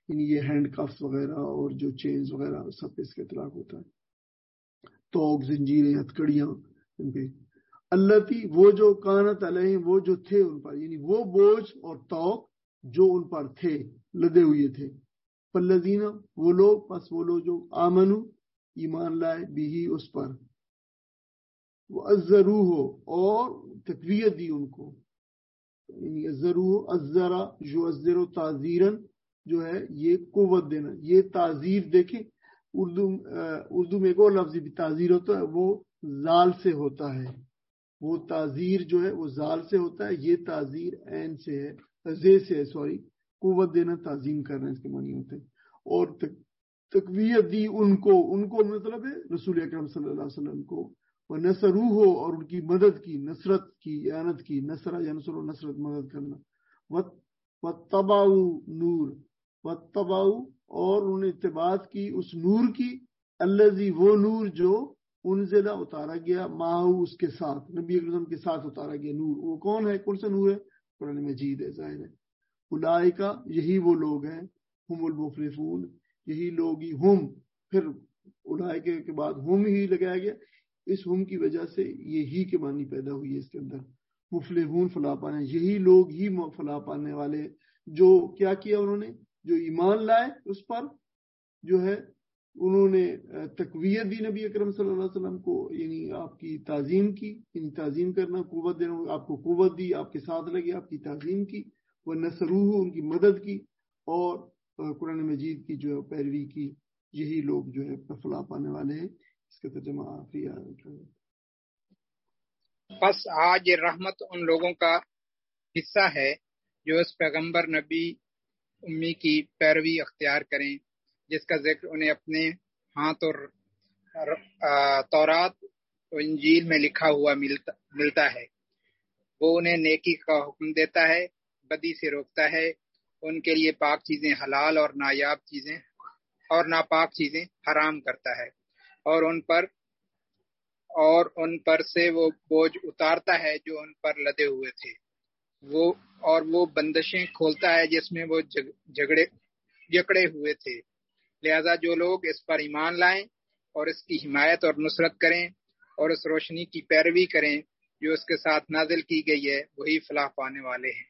یعنی یہ ہینڈ کفس وغیرہ اور جو چینز وغیرہ سب اس کا اطلاق ہوتا ہے. توق، زنجیریں، ہتھکڑیاں ان پہ. اللہ تھی وہ جو کانت علیہم وہ جو تھے ان پر، یعنی وہ بوجھ اور توق جو ان پر تھے لدے ہوئے تھے. فالذین وہ لوگ، پس وہ لوگ جو آمنو ایمان لائے، بھی اس پر، وہ ازروہ اور تقویت دی ان کو. یعنی ازروہ، ازرا جو ازر و تعزیرن جو ہے یہ قوت دینا. یہ تعزیر دیکھیں اردو اردو میں ایک اور لفظ بھی تعزیر ہوتا ہے، وہ زال سے ہوتا ہے. وہ تعزیر جو ہے وہ زال سے ہوتا ہے، یہ تعزیر عین سے ہے، زے سے ہے سوری. قوت دینا، تعظیم کرنا اس کے معنی ہوتے ہیں. اور تقویت دی ان کو، ان کو مطلب ہے رسول اکرم صلی اللہ علیہ وسلم کو. وہ نصروہ ہو اور ان کی مدد کی، نصرت کی، اعانت کی. نصرہ ینصر و نصرت مدد کرنا. واتبعوا نور، واتبعوا اور انہوں نے اتباع کی اس نور کی، الذی وہ نور جو انزلہ اتارا گیا، ماہو اس کے ساتھ، نبی اکرم کے ساتھ اتارا گیا نور. وہ کون ہے؟ کون سا نور ہے؟ قرآن مجید ہے، ظاہر ہے. اولئک یہی وہ لوگ ہیں، ہم المفلحون یہی لوگ ہی، ہم پھر اولئک کے بعد ہم ہی لگایا گیا. اس ہم کی وجہ سے یہی کے معنی پیدا ہوئی ہے اس کے اندر. مفلحون فلاح پانے، یہی لوگ ہی فلاح پانے والے جو کیا کیا انہوں نے، جو ایمان لائے اس پر، جو ہے انہوں نے تقویت دی نبی اکرم صلی اللہ علیہ وسلم کو، یعنی آپ کی تعظیم کی، یعنی تعظیم کرنا، قوت دینا، آپ کو قوت دی، آپ کے ساتھ لگے، آپ کی تعظیم کی. وہ نصروہ ان کی مدد کی، اور قرآن مجید کی جو پیروی کی. یہی لوگ جو ہے فلاح پانے والے ہیں. اس کا ترجمہ آخری آیت ہے. پس آج یہ رحمت ان لوگوں کا حصہ ہے جو اس پیغمبر نبی امی کی پیروی اختیار کریں، جس کا ذکر انہیں اپنے ہاتھ اور تورات و انجیل میں لکھا ہوا ملتا, ملتا ہے. وہ انہیں نیکی کا حکم دیتا ہے، بدی سے روکتا ہے، ان کے لیے پاک چیزیں حلال اور نایاب چیزیں اور ناپاک چیزیں حرام کرتا ہے، اور ان پر اور ان پر سے وہ بوجھ اتارتا ہے جو ان پر لدے ہوئے تھے. وہ اور وہ بندشیں کھولتا ہے جس میں وہ جھگڑے جکڑے ہوئے تھے. لہذا جو لوگ اس پر ایمان لائیں اور اس کی حمایت اور نصرت کریں اور اس روشنی کی پیروی کریں جو اس کے ساتھ نازل کی گئی ہے، وہی فلاح پانے والے ہیں.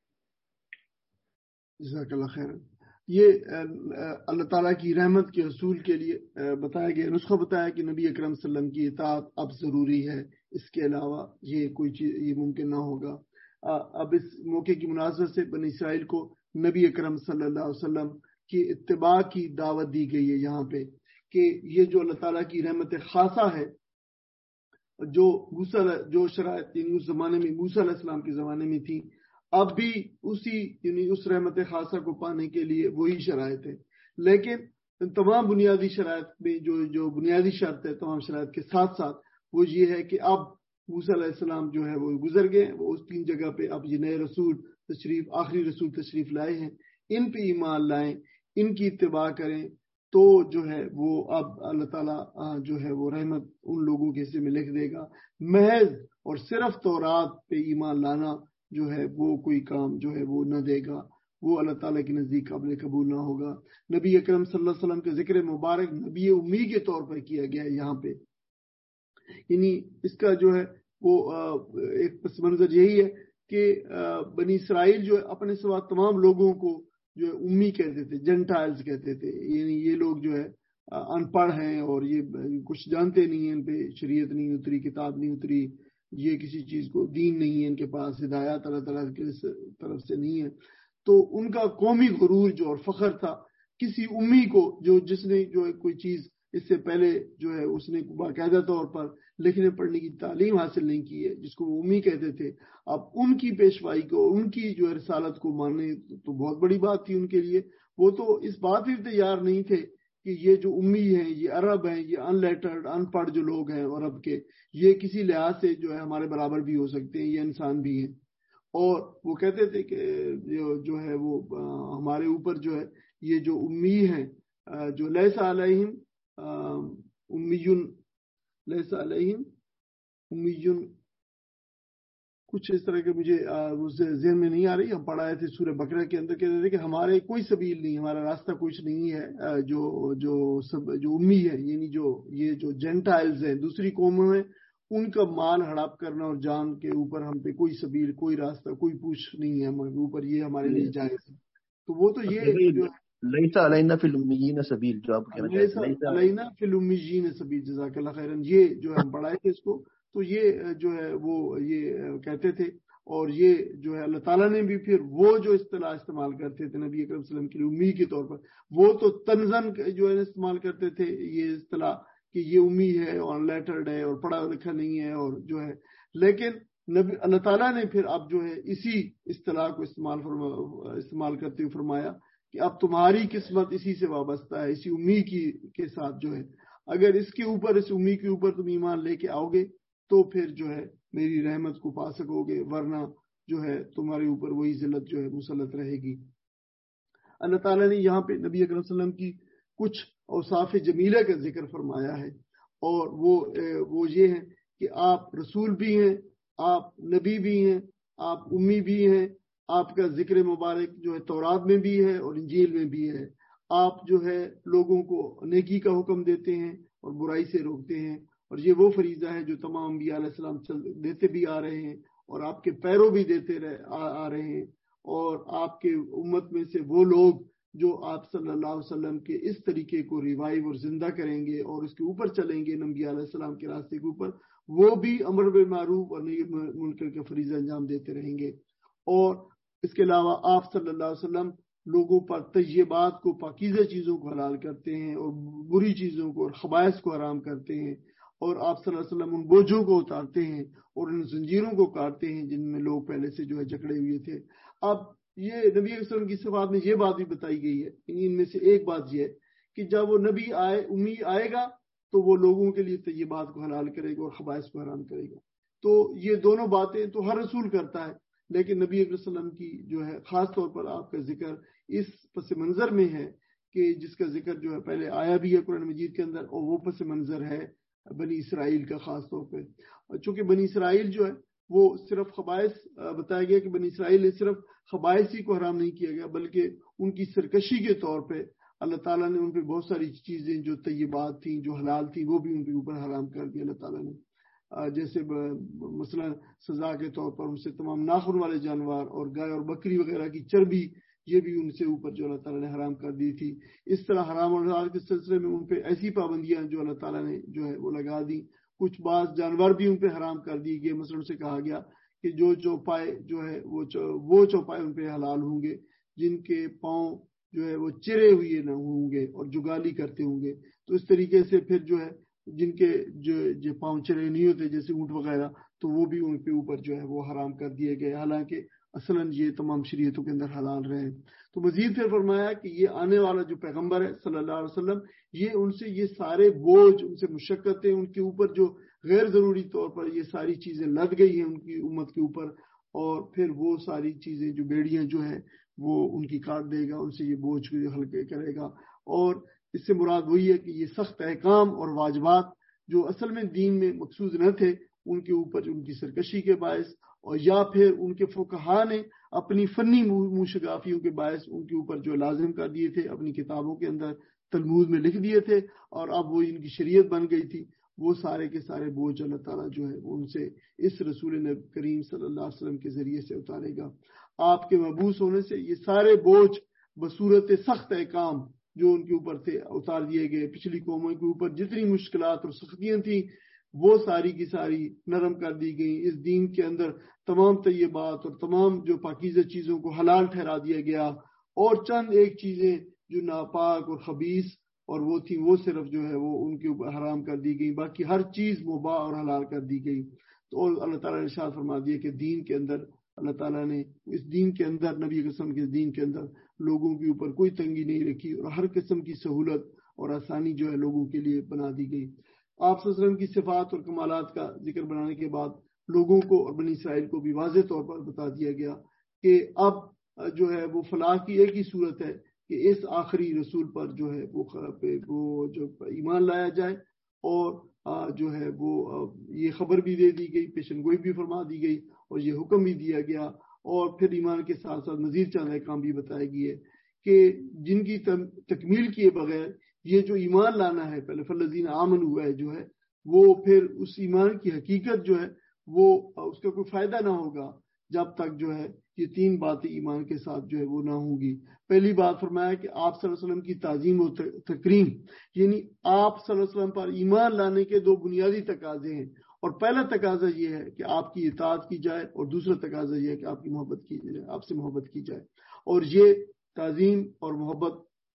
جزاک اللہ خیر. یہ اللہ تعالیٰ کی رحمت کے حصول کے لیے بتایا گیا نسخہ بتایا کہ نبی اکرم صلی اللہ علیہ وسلم کی اطاعت اب ضروری ہے، اس کے علاوہ یہ کوئی چیز یہ ممکن نہ ہوگا. اب اس موقع کی مناسبت سے بنی اسرائیل کو نبی اکرم صلی اللہ علیہ وسلم کی اتباع کی دعوت دی گئی ہے یہاں پہ، کہ یہ جو اللہ تعالیٰ کی رحمت خاصہ ہے، جو موسیٰ جو شرائط یعنی اس زمانے میں موسیٰ علیہ السلام کے زمانے میں تھی، اب بھی اسی یعنی اس رحمت خاصہ کو پانے کے لیے وہی شرائط ہے. لیکن تمام بنیادی شرائط میں جو جو بنیادی شرط ہے تمام شرائط کے ساتھ ساتھ وہ یہ ہے کہ اب موسیٰ علیہ السلام جو ہے وہ گزر گئے، وہ اس تین جگہ پہ اب یہ نئے رسول تشریف آخری رسول تشریف لائے ہیں. ان پہ ایمان لائیں، ان کی اتباع کریں، تو جو ہے وہ اب اللہ تعالیٰ جو ہے وہ رحمت ان لوگوں کے حصے میں لکھ دے گا. محض اور صرف تورات پہ ایمان لانا جو ہے وہ کوئی کام جو ہے وہ نہ دے گا، وہ اللہ تعالیٰ کے نزدیک قابل قبول نہ ہوگا. نبی اکرم صلی اللہ علیہ وسلم کا ذکر مبارک نبی امی کے طور پر کیا گیا ہے یہاں پہ. یعنی اس کا جو ہے وہ ایک پس منظر یہی ہے کہ بنی اسرائیل جو ہے اپنے سوا تمام لوگوں کو جو ہے امی کہتے تھے، جنٹائلز کہتے تھے. یعنی یہ لوگ جو ہے ان پڑھ ہیں اور یہ کچھ جانتے نہیں ہیں، ان پہ شریعت نہیں اتری، کتاب نہیں اتری، یہ کسی چیز کو دین نہیں ہے ان کے پاس، ہدایات اللہ تعالیٰ کی طرف سے نہیں ہے. تو ان کا قومی غرور جو اور فخر تھا کسی امی کو جو جس نے جو ہے کوئی چیز اس سے پہلے جو ہے اس نے باقاعدہ طور پر لکھنے پڑھنے کی تعلیم حاصل نہیں کی ہے، جس کو وہ امی کہتے تھے. اب ان کی پیشوائی کو، ان کی جو ہے رسالت کو ماننے تو بہت بڑی بات تھی ان کے لیے. وہ تو اس بات بھی تیار نہیں تھے کہ یہ جو امی ہیں، یہ عرب ہیں، یہ ان لیٹرڈ ان پڑھ جو لوگ ہیں عرب کے، یہ کسی لحاظ سے جو ہے ہمارے برابر بھی ہو سکتے ہیں، یہ انسان بھی ہیں. اور وہ کہتے تھے کہ جو ہے وہ ہمارے اوپر جو ہے یہ جو امی ہیں، جو لیسا علیہم امیون لیسا علیہم امیون کچھ اس طرح کے مجھے ذہن میں نہیں آ رہی. ہم پڑھائے تھے سورہ بقرہ کے اندر کہتے تھے کہ ہمارے کوئی سبیل نہیں, ہمارا راستہ کچھ نہیں ہے, جو جو سب جو امی ہے, یعنی جو یہ جو جینٹائلز ہیں, دوسری قوموں ہیں, ان کا مال ہڑپ کرنا اور جان کے اوپر ہم پہ کوئی سبیل, کوئی راستہ, کوئی پوچھ نہیں ہے ہمارے اوپر, یہ ہمارے لیے جائز ہے. تو وہ تو یہ جو لیسا علینا فی الامیین سبیل, جو آپ کہنا چاہتے ہیں علینا فی الامیین سبیل, جزاک اللہ خیرن, یہ جو ہم پڑھائے تھے اس کو, تو یہ جو ہے وہ یہ کہتے تھے. اور یہ جو ہے اللہ تعالیٰ نے بھی پھر وہ جو اصطلاح استعمال کرتے تھے نبی اکرم صلی اللہ علیہ وسلم کے لیے امی کے طور پر, وہ تو تنزن جو ہے استعمال کرتے تھے یہ اصطلاح کہ یہ امی ہے اور لیٹرڈ ہے اور پڑھا لکھا نہیں ہے اور جو ہے, لیکن نبی اللہ تعالیٰ نے پھر اب جو ہے اسی اصطلاح کو استعمال فرما استعمال کرتے ہوئے فرمایا کہ اب تمہاری قسمت اسی سے وابستہ ہے, اسی امی کی کے ساتھ جو ہے, اگر اس کے اوپر, اس امی کے اوپر تم ایمان لے کے آؤ گے تو پھر جو ہے میری رحمت کو پا سکو گے, ورنہ جو ہے تمہارے اوپر وہی ذلت جو ہے مسلط رہے گی. اللہ تعالیٰ نے یہاں پہ نبی اکرم صلی اللہ علیہ وسلم کی کچھ اوصاف جمیلہ کا ذکر فرمایا ہے, اور وہ وہ یہ ہے کہ آپ رسول بھی ہیں, آپ نبی بھی ہیں, آپ امی بھی ہیں, آپ کا ذکر مبارک جو ہے تورات میں بھی ہے اور انجیل میں بھی ہے. آپ جو ہے لوگوں کو نیکی کا حکم دیتے ہیں اور برائی سے روکتے ہیں, اور یہ وہ فریضہ ہے جو تمام انبیاء علیہ السلام دیتے بھی آ رہے ہیں اور آپ کے پیرو بھی دیتے رہے آ رہے ہیں. اور آپ کے امت میں سے وہ لوگ جو آپ صلی اللہ علیہ وسلم کے اس طریقے کو ریوائیو اور زندہ کریں گے اور اس کے اوپر چلیں گے, انبیاء علیہ السلام کے راستے کے اوپر, وہ بھی امر بالمعروف اور نہی عن المنکر کے فریضہ انجام دیتے رہیں گے. اور اس کے علاوہ آپ صلی اللہ علیہ وسلم لوگوں پر طیبات کو, پاکیزہ چیزوں کو حلال کرتے ہیں اور بری چیزوں کو اور خبائث کو حرام کرتے ہیں, اور آپ صلی اللہ علیہ وسلم ان بوجھوں کو اتارتے ہیں اور ان زنجیروں کو کاٹتے ہیں جن میں لوگ پہلے سے جو ہے جکڑے ہوئے تھے. اب یہ نبی صلی اللہ علیہ وسلم کی صفات میں یہ بات بھی بتائی گئی ہے, ان میں سے ایک بات یہ ہے کہ جب وہ نبی آئے امی آئے گا تو وہ لوگوں کے لیے طیبات کو حلال کرے گا اور خبائث کو حرام کرے گا. تو یہ دونوں باتیں تو ہر رسول کرتا ہے, لیکن نبی اکرم صلی اللہ علیہ وسلم کی جو ہے خاص طور پر آپ کا ذکر اس پس منظر میں ہے کہ جس کا ذکر جو ہے پہلے آیا بھی ہے قرآن مجید کے اندر, اور وہ پس منظر ہے بنی اسرائیل کا خاص طور پہ. چونکہ بنی اسرائیل جو ہے وہ صرف خبائث بتایا گیا کہ بنی اسرائیل نے صرف خبائث ہی کو حرام نہیں کیا گیا, بلکہ ان کی سرکشی کے طور پہ اللہ تعالیٰ نے ان پہ بہت ساری چیزیں جو طیبات تھیں, جو حلال تھیں, وہ بھی ان کے اوپر حرام کر دیا اللہ تعالیٰ نے. جیسے مثلا سزا کے طور پر ان سے تمام ناخن والے جانور اور گائے اور بکری وغیرہ کی چربی, یہ بھی ان سے اوپر جو اللہ تعالیٰ نے حرام کر دی تھی. اس طرح حرام اور حلال کے سلسلے میں ان پہ ایسی پابندیاں جو اللہ تعالیٰ نے جو ہے وہ لگا دی. کچھ بعض جانور بھی ان پہ حرام کر دی گئے, مثلا سے کہا گیا کہ جو چوپائے جو ہے وہ وہ چوپائے ان پہ حلال ہوں گے جن کے پاؤں جو ہے وہ چرے ہوئے نہ ہوں گے اور جگالی کرتے ہوں گے. تو اس طریقے سے پھر جو ہے جن کے جو جو پاؤں چرے نہیں ہوتے جیسے اونٹ وغیرہ, تو وہ بھی ان کے اوپر جو ہے وہ حرام کر دیے گئے, حالانکہ اصلاً یہ تمام شریعتوں کے اندر حلال رہے. تو مزید پھر فرمایا کہ یہ آنے والا جو پیغمبر ہے صلی اللہ علیہ وسلم, یہ ان سے یہ سارے بوجھ, ان سے مشقتیں, ان کے اوپر جو غیر ضروری طور پر یہ ساری چیزیں لد گئی ہیں ان کی امت کے اوپر, اور پھر وہ ساری چیزیں جو بیڑیاں جو ہیں وہ ان کی کاٹ دے گا, ان سے یہ بوجھ ہلکے کرے گا. اور اس سے مراد وہی ہے کہ یہ سخت احکام اور واجبات جو اصل میں دین میں مقصود نہ تھے, ان کے اوپر ان کی سرکشی کے باعث, اور یا پھر ان کے فقہا نے اپنی فنی موشگافیوں کے باعث ان کے اوپر جو لازم کر دیے تھے, اپنی کتابوں کے اندر تلمود میں لکھ دیے تھے, اور اب وہ ان کی شریعت بن گئی تھی. وہ سارے کے سارے بوجھ اللہ تعالیٰ جو ہے ان سے اس رسول نبی کریم صلی اللہ علیہ وسلم کے ذریعے سے اتارے گا. آپ کے مبعوث ہونے سے یہ سارے بوجھ بصورت سخت احکام جو ان کے اوپر تھے اتار دیے گئے. پچھلی قوموں کے اوپر جتنی مشکلات اور سختیاں تھیں وہ ساری کی ساری نرم کر دی گئی. اس دین کے اندر تمام طیبات اور تمام جو پاکیزہ چیزوں کو حلال ٹھہرا دیا گیا, اور چند ایک چیزیں جو ناپاک اور خبیث اور وہ تھی وہ صرف جو ہے وہ ان کے اوپر حرام کر دی گئی, باقی ہر چیز مباح اور حلال کر دی گئی. تو اللہ تعالیٰ نے ارشاد فرما دیا کہ دین کے اندر اللہ تعالیٰ نے اس دین کے اندر نبی قسم کے دین کے اندر لوگوں کے اوپر کوئی تنگی نہیں رکھی, اور ہر قسم کی سہولت اور آسانی جو ہے لوگوں کے لیے بنا دی گئی. آپ صلی اللہ علیہ وسلم کی صفات اور کمالات کا ذکر بنانے کے بعد لوگوں کو اور بنی اسرائیل کو بھی واضح طور پر بتا دیا گیا کہ اب جو ہے وہ فلاح کی ایک ہی صورت ہے کہ اس آخری رسول پر جو ہے وہ وہ جو ایمان لایا جائے, اور جو ہے وہ یہ خبر بھی دے دی گئی، پیشن گوئی بھی فرما دی گئی اور یہ حکم بھی دیا گیا، اور پھر ایمان کے ساتھ ساتھ مزید چند احکام بھی بتائے گئے کہ جن کی تکمیل کیے بغیر یہ جو ایمان لانا ہے پہلے فالذین آمنوا ہوا ہے جو ہے وہ پھر اس ایمان کی حقیقت جو ہے وہ اس کا کوئی فائدہ نہ ہوگا جب تک جو ہے یہ تین باتیں ایمان کے ساتھ جو ہے وہ نہ ہوں گی۔ پہلی بات فرمایا کہ آپ صلی اللہ علیہ وسلم کی تعظیم و تکریم، یعنی آپ صلی اللہ علیہ وسلم پر ایمان لانے کے دو بنیادی تقاضے ہیں، اور پہلا تقاضا یہ ہے کہ آپ کی اطاعت کی جائے، اور دوسرا تقاضا یہ ہے کہ آپ کی محبت کی جائے، آپ سے محبت کی جائے۔ اور یہ تعظیم اور محبت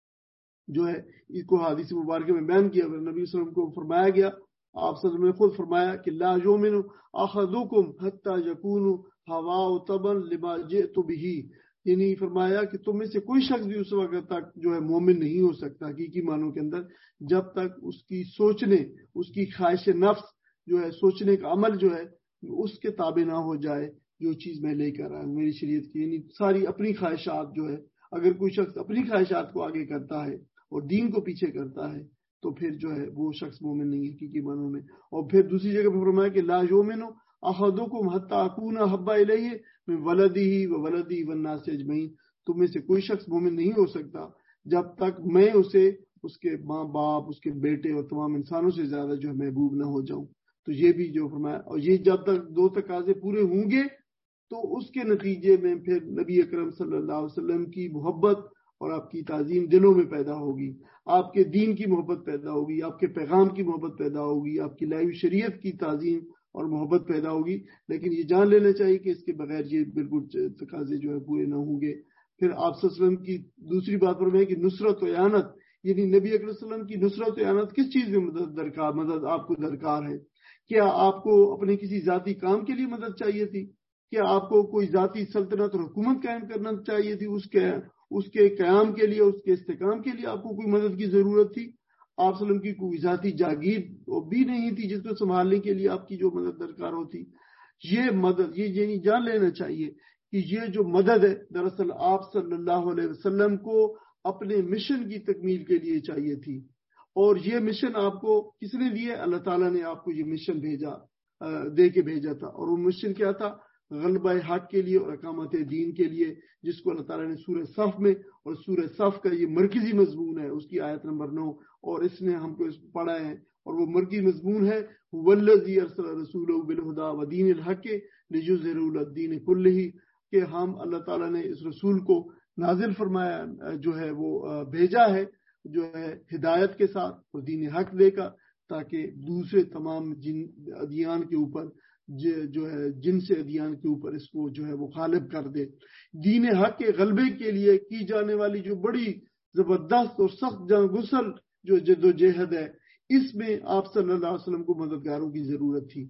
جو ہے اس کو حدیث مبارکہ میں بیان کیا، نبی صلی اللہ علیہ وسلم کو فرمایا گیا، آپ صلی اللہ علیہ وسلم نے خود فرمایا کہ لا یؤمن احدکم حتی یکون ہواء تبعا لما جئت بہ، یعنی فرمایا کہ تم میں سے کوئی شخص بھی اس وقت تک جو ہے مومن نہیں ہو سکتا حقیقی معنوں کے اندر جب تک اس کی سوچنے، اس کی خواہش نفس جو ہے، سوچنے کا عمل جو ہے اس کے تابع نہ ہو جائے جو چیز میں لے کر آیا میری شریعت کی، یعنی ساری اپنی خواہشات جو ہے، اگر کوئی شخص اپنی خواہشات کو آگے کرتا ہے اور دین کو پیچھے کرتا ہے تو پھر جو ہے وہ شخص مومن نہیں ہے حقیقی معنوں میں۔ اور پھر دوسری جگہ پر فرمایا کہ لا یؤمن احدکم حتی اکون احب الیہ من ولدہ وولدہ والناس اجمعین، تم میں سے کوئی شخص مومن نہیں ہو سکتا جب تک میں اسے اس کے ماں باپ، اس کے بیٹے اور تمام انسانوں سے زیادہ جو ہے محبوب نہ ہو جاؤں۔ تو یہ بھی جو فرمایا، اور یہ جب تک دو تقاضے پورے ہوں گے تو اس کے نتیجے میں پھر نبی اکرم صلی اللہ علیہ وسلم کی محبت اور آپ کی تعظیم دلوں میں پیدا ہوگی، آپ کے دین کی محبت پیدا ہوگی، آپ کے پیغام کی محبت پیدا ہوگی، آپ کی لائی شریعت کی تعظیم اور محبت پیدا ہوگی۔ لیکن یہ جان لینا چاہیے کہ اس کے بغیر یہ بالکل تقاضے جو ہے پورے نہ ہوں گے۔ پھر آپ صلی اللہ علیہ وسلم کی دوسری بات پر میں کہ نصرت و اعانت، یعنی نبی اکرم صلی اللہ علیہ وسلم کی نصرت و اعانت کس چیز میں مدد درکار مدد آپ کو درکار ہے؟ کیا آپ کو اپنے کسی ذاتی کام کے لیے مدد چاہیے تھی؟ کیا آپ کو کوئی ذاتی سلطنت اور حکومت قائم کرنا چاہیے تھی؟ اس کے اس کے قیام کے لیے، اس کے استحکام کے لیے آپ کو کوئی مدد کی ضرورت تھی؟ آپ صلی اللہ علیہ وسلم کی کوئی ذاتی جاگیر بھی نہیں تھی جس کو سنبھالنے کے لیے آپ کی جو مدد درکار ہوتی۔ یہ مدد، یہ یعنی جان لینا چاہیے کہ یہ جو مدد ہے دراصل آپ صلی اللہ علیہ وسلم کو اپنے مشن کی تکمیل کے لیے چاہیے تھی، اور یہ مشن آپ کو کس نے دیے؟ اللہ تعالیٰ نے آپ کو یہ مشن بھیجا، دے کے بھیجا تھا، اور وہ مشن کیا تھا؟ غلبہ حق کے لیے اور اقامت دین کے لیے، جس کو اللہ تعالیٰ نے سورہ صف میں، اور سورہ صف کا یہ مرکزی مضمون ہے، اس کی آیت نمبر نو، اور اس نے ہم کو اس کو پڑھا ہے، اور وہ مرکزی مضمون ہے والذی ارسل رسولہ بالہدی ودین الحق لیظہرہ علی الدین کلہ، کہ ہم اللہ تعالیٰ نے اس رسول کو نازل فرمایا، جو ہے وہ بھیجا ہے جو ہے ہدایت کے ساتھ اور دین حق دے کر، تاکہ دوسرے تمام جن ادیان کے اوپر جو ہے جن سے ادیان کے اوپر اس کو جو ہے وہ غالب کر دے۔ دین حق کے غلبے کے لیے کی جانے والی جو بڑی زبردست اور سخت جنگ غسل جو جد و جہد ہے، اس میں آپ صلی اللہ علیہ وسلم کو مددگاروں کی ضرورت تھی،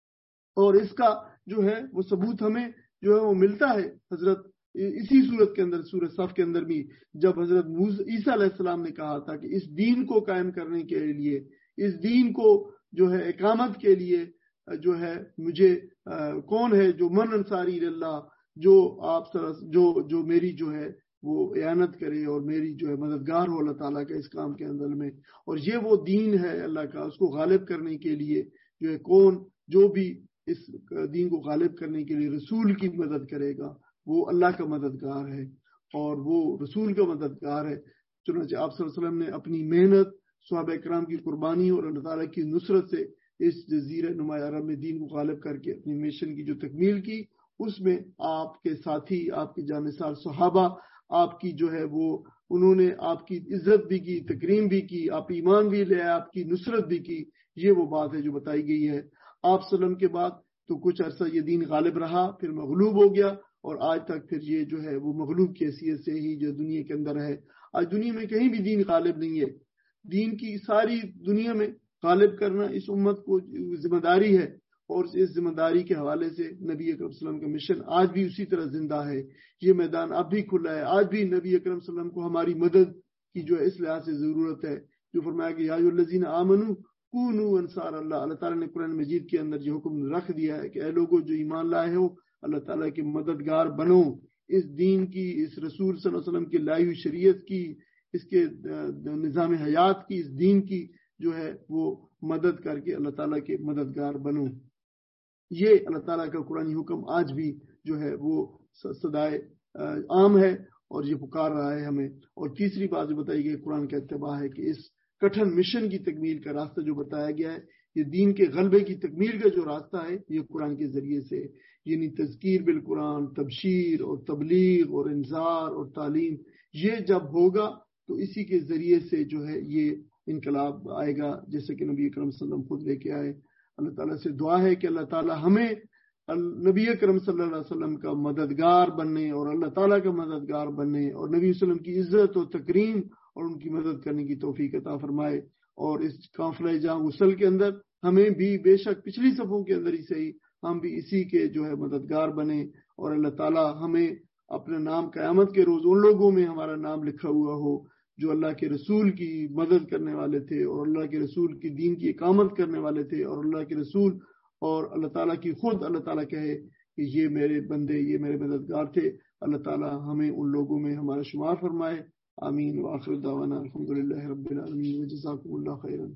اور اس کا جو ہے وہ ثبوت ہمیں جو ہے وہ ملتا ہے حضرت اسی صورت کے اندر، سورہ صف کے اندر بھی، جب حضرت عیسیٰ علیہ السلام نے کہا تھا کہ اس دین کو قائم کرنے کے لیے، اس دین کو جو ہے اقامت کے لیے جو ہے مجھے کون ہے جو من انصاری اللہ، جو آپ جو جو میری جو ہے وہ اعانت کرے اور میری جو ہے مددگار ہو اللہ تعالیٰ کا اس کام کے اندر میں، اور یہ وہ دین ہے اللہ کا، اس کو غالب کرنے کے لیے جو ہے کون جو بھی اس دین کو غالب کرنے کے لیے رسول کی مدد کرے گا وہ اللہ کا مددگار ہے اور وہ رسول کا مددگار ہے۔ چنانچہ آپ صلی اللہ علیہ وسلم نے اپنی محنت، صحابہ کرام کی قربانی اور اللہ تعالیٰ کی نصرت سے اس جزیرہ نما عرب میں دین کو غالب کر کے اپنی مشن کی جو تکمیل کی، اس میں آپ کے ساتھی، آپ کے جانثار صحابہ، آپ کی جو ہے وہ انہوں نے آپ کی عزت بھی کی، تکریم بھی کی، آپ ایمان بھی لے، آپ کی نصرت بھی کی۔ یہ وہ بات ہے جو بتائی گئی ہے۔ آپ صلی اللہ علیہ وسلم کے بعد تو کچھ عرصہ یہ دین غالب رہا، پھر مغلوب ہو گیا، اور آج تک پھر یہ جو ہے وہ مغلوب کی حیثیت سے ہی جو دنیا کے اندر ہے۔ آج دنیا میں کہیں بھی دین غالب نہیں ہے، دین کی ساری دنیا میں غالب کرنا اس امت کو ذمہ داری ہے، اور اس ذمہ داری کے حوالے سے نبی اکرم صلی اللہ علیہ وسلم کا مشن آج بھی اسی طرح زندہ ہے۔ یہ میدان اب بھی کھلا ہے، آج بھی نبی اکرم صلی اللہ علیہ وسلم کو ہماری مدد کی جو ہے اس لحاظ سے ضرورت ہے، جو فرمایا کہ یا ایھا الذین آمنوا کونوا انصار اللہ۔ اللہ تعالیٰ نے قرآن مجید کے اندر جو حکم رکھ دیا ہے کہ اے لوگوں جو ایمان لائے ہو، اللہ تعالیٰ کے مددگار بنو، اس دین کی، اس رسول صلی اللہ علیہ وسلم کی لائی ہوئی شریعت کی، اس کے نظام حیات کی، اس دین کی جو ہے وہ مدد کر کے اللہ تعالیٰ کے مددگار بنو. یہ اللہ تعالیٰ کا قرآنی حکم آج بھی جو ہے وہ صدائے عام ہے اور یہ پکار رہا ہے ہمیں. اور تیسری بات جو بتائی گئی قرآن کا اتباع ہے کہ اس کٹھن مشن کی تکمیل کا راستہ جو بتایا گیا ہے، یہ دین کے غلبے کی تکمیل کا جو راستہ ہے یہ قرآن کے ذریعے سے، یعنی تذکیر بالقرآن، تبشیر اور تبلیغ اور انذار اور تعلیم، یہ جب ہوگا تو اسی کے ذریعے سے جو ہے یہ انقلاب آئے گا، جیسے کہ نبی اکرم صلی اللہ علیہ وسلم خود لے کے آئے. اللہ تعالیٰ سے دعا ہے کہ اللہ تعالیٰ ہمیں نبی اکرم صلی اللہ علیہ وسلم کا مددگار بننے اور اللہ تعالیٰ کا مددگار بننے اور نبی صلی اللہ علیہ وسلم کی عزت و تکریم اور ان کی مدد کرنے کی توفیق عطا فرمائے. اور اس قافلہ جاں غسل کے اندر ہمیں بھی بے شک پچھلی صفوں کے اندر ہی صحیح ہم بھی اسی کے جو ہے مددگار بنے، اور اللہ تعالیٰ ہمیں اپنا نام قیامت کے روز ان لوگوں میں ہمارا نام لکھا ہوا ہو جو اللہ کے رسول کی مدد کرنے والے تھے اور اللہ کے رسول کی دین کی اقامت کرنے والے تھے، اور اللہ کے رسول اور اللہ تعالیٰ کی خود اللہ تعالیٰ کہے کہ یہ میرے بندے، یہ میرے مددگار تھے. اللہ تعالیٰ ہمیں ان لوگوں میں ہمارا شمار فرمائے. آمین. وآخر دعوانا الحمدللہ رب العالمین. وجزاکم اللہ خیرا.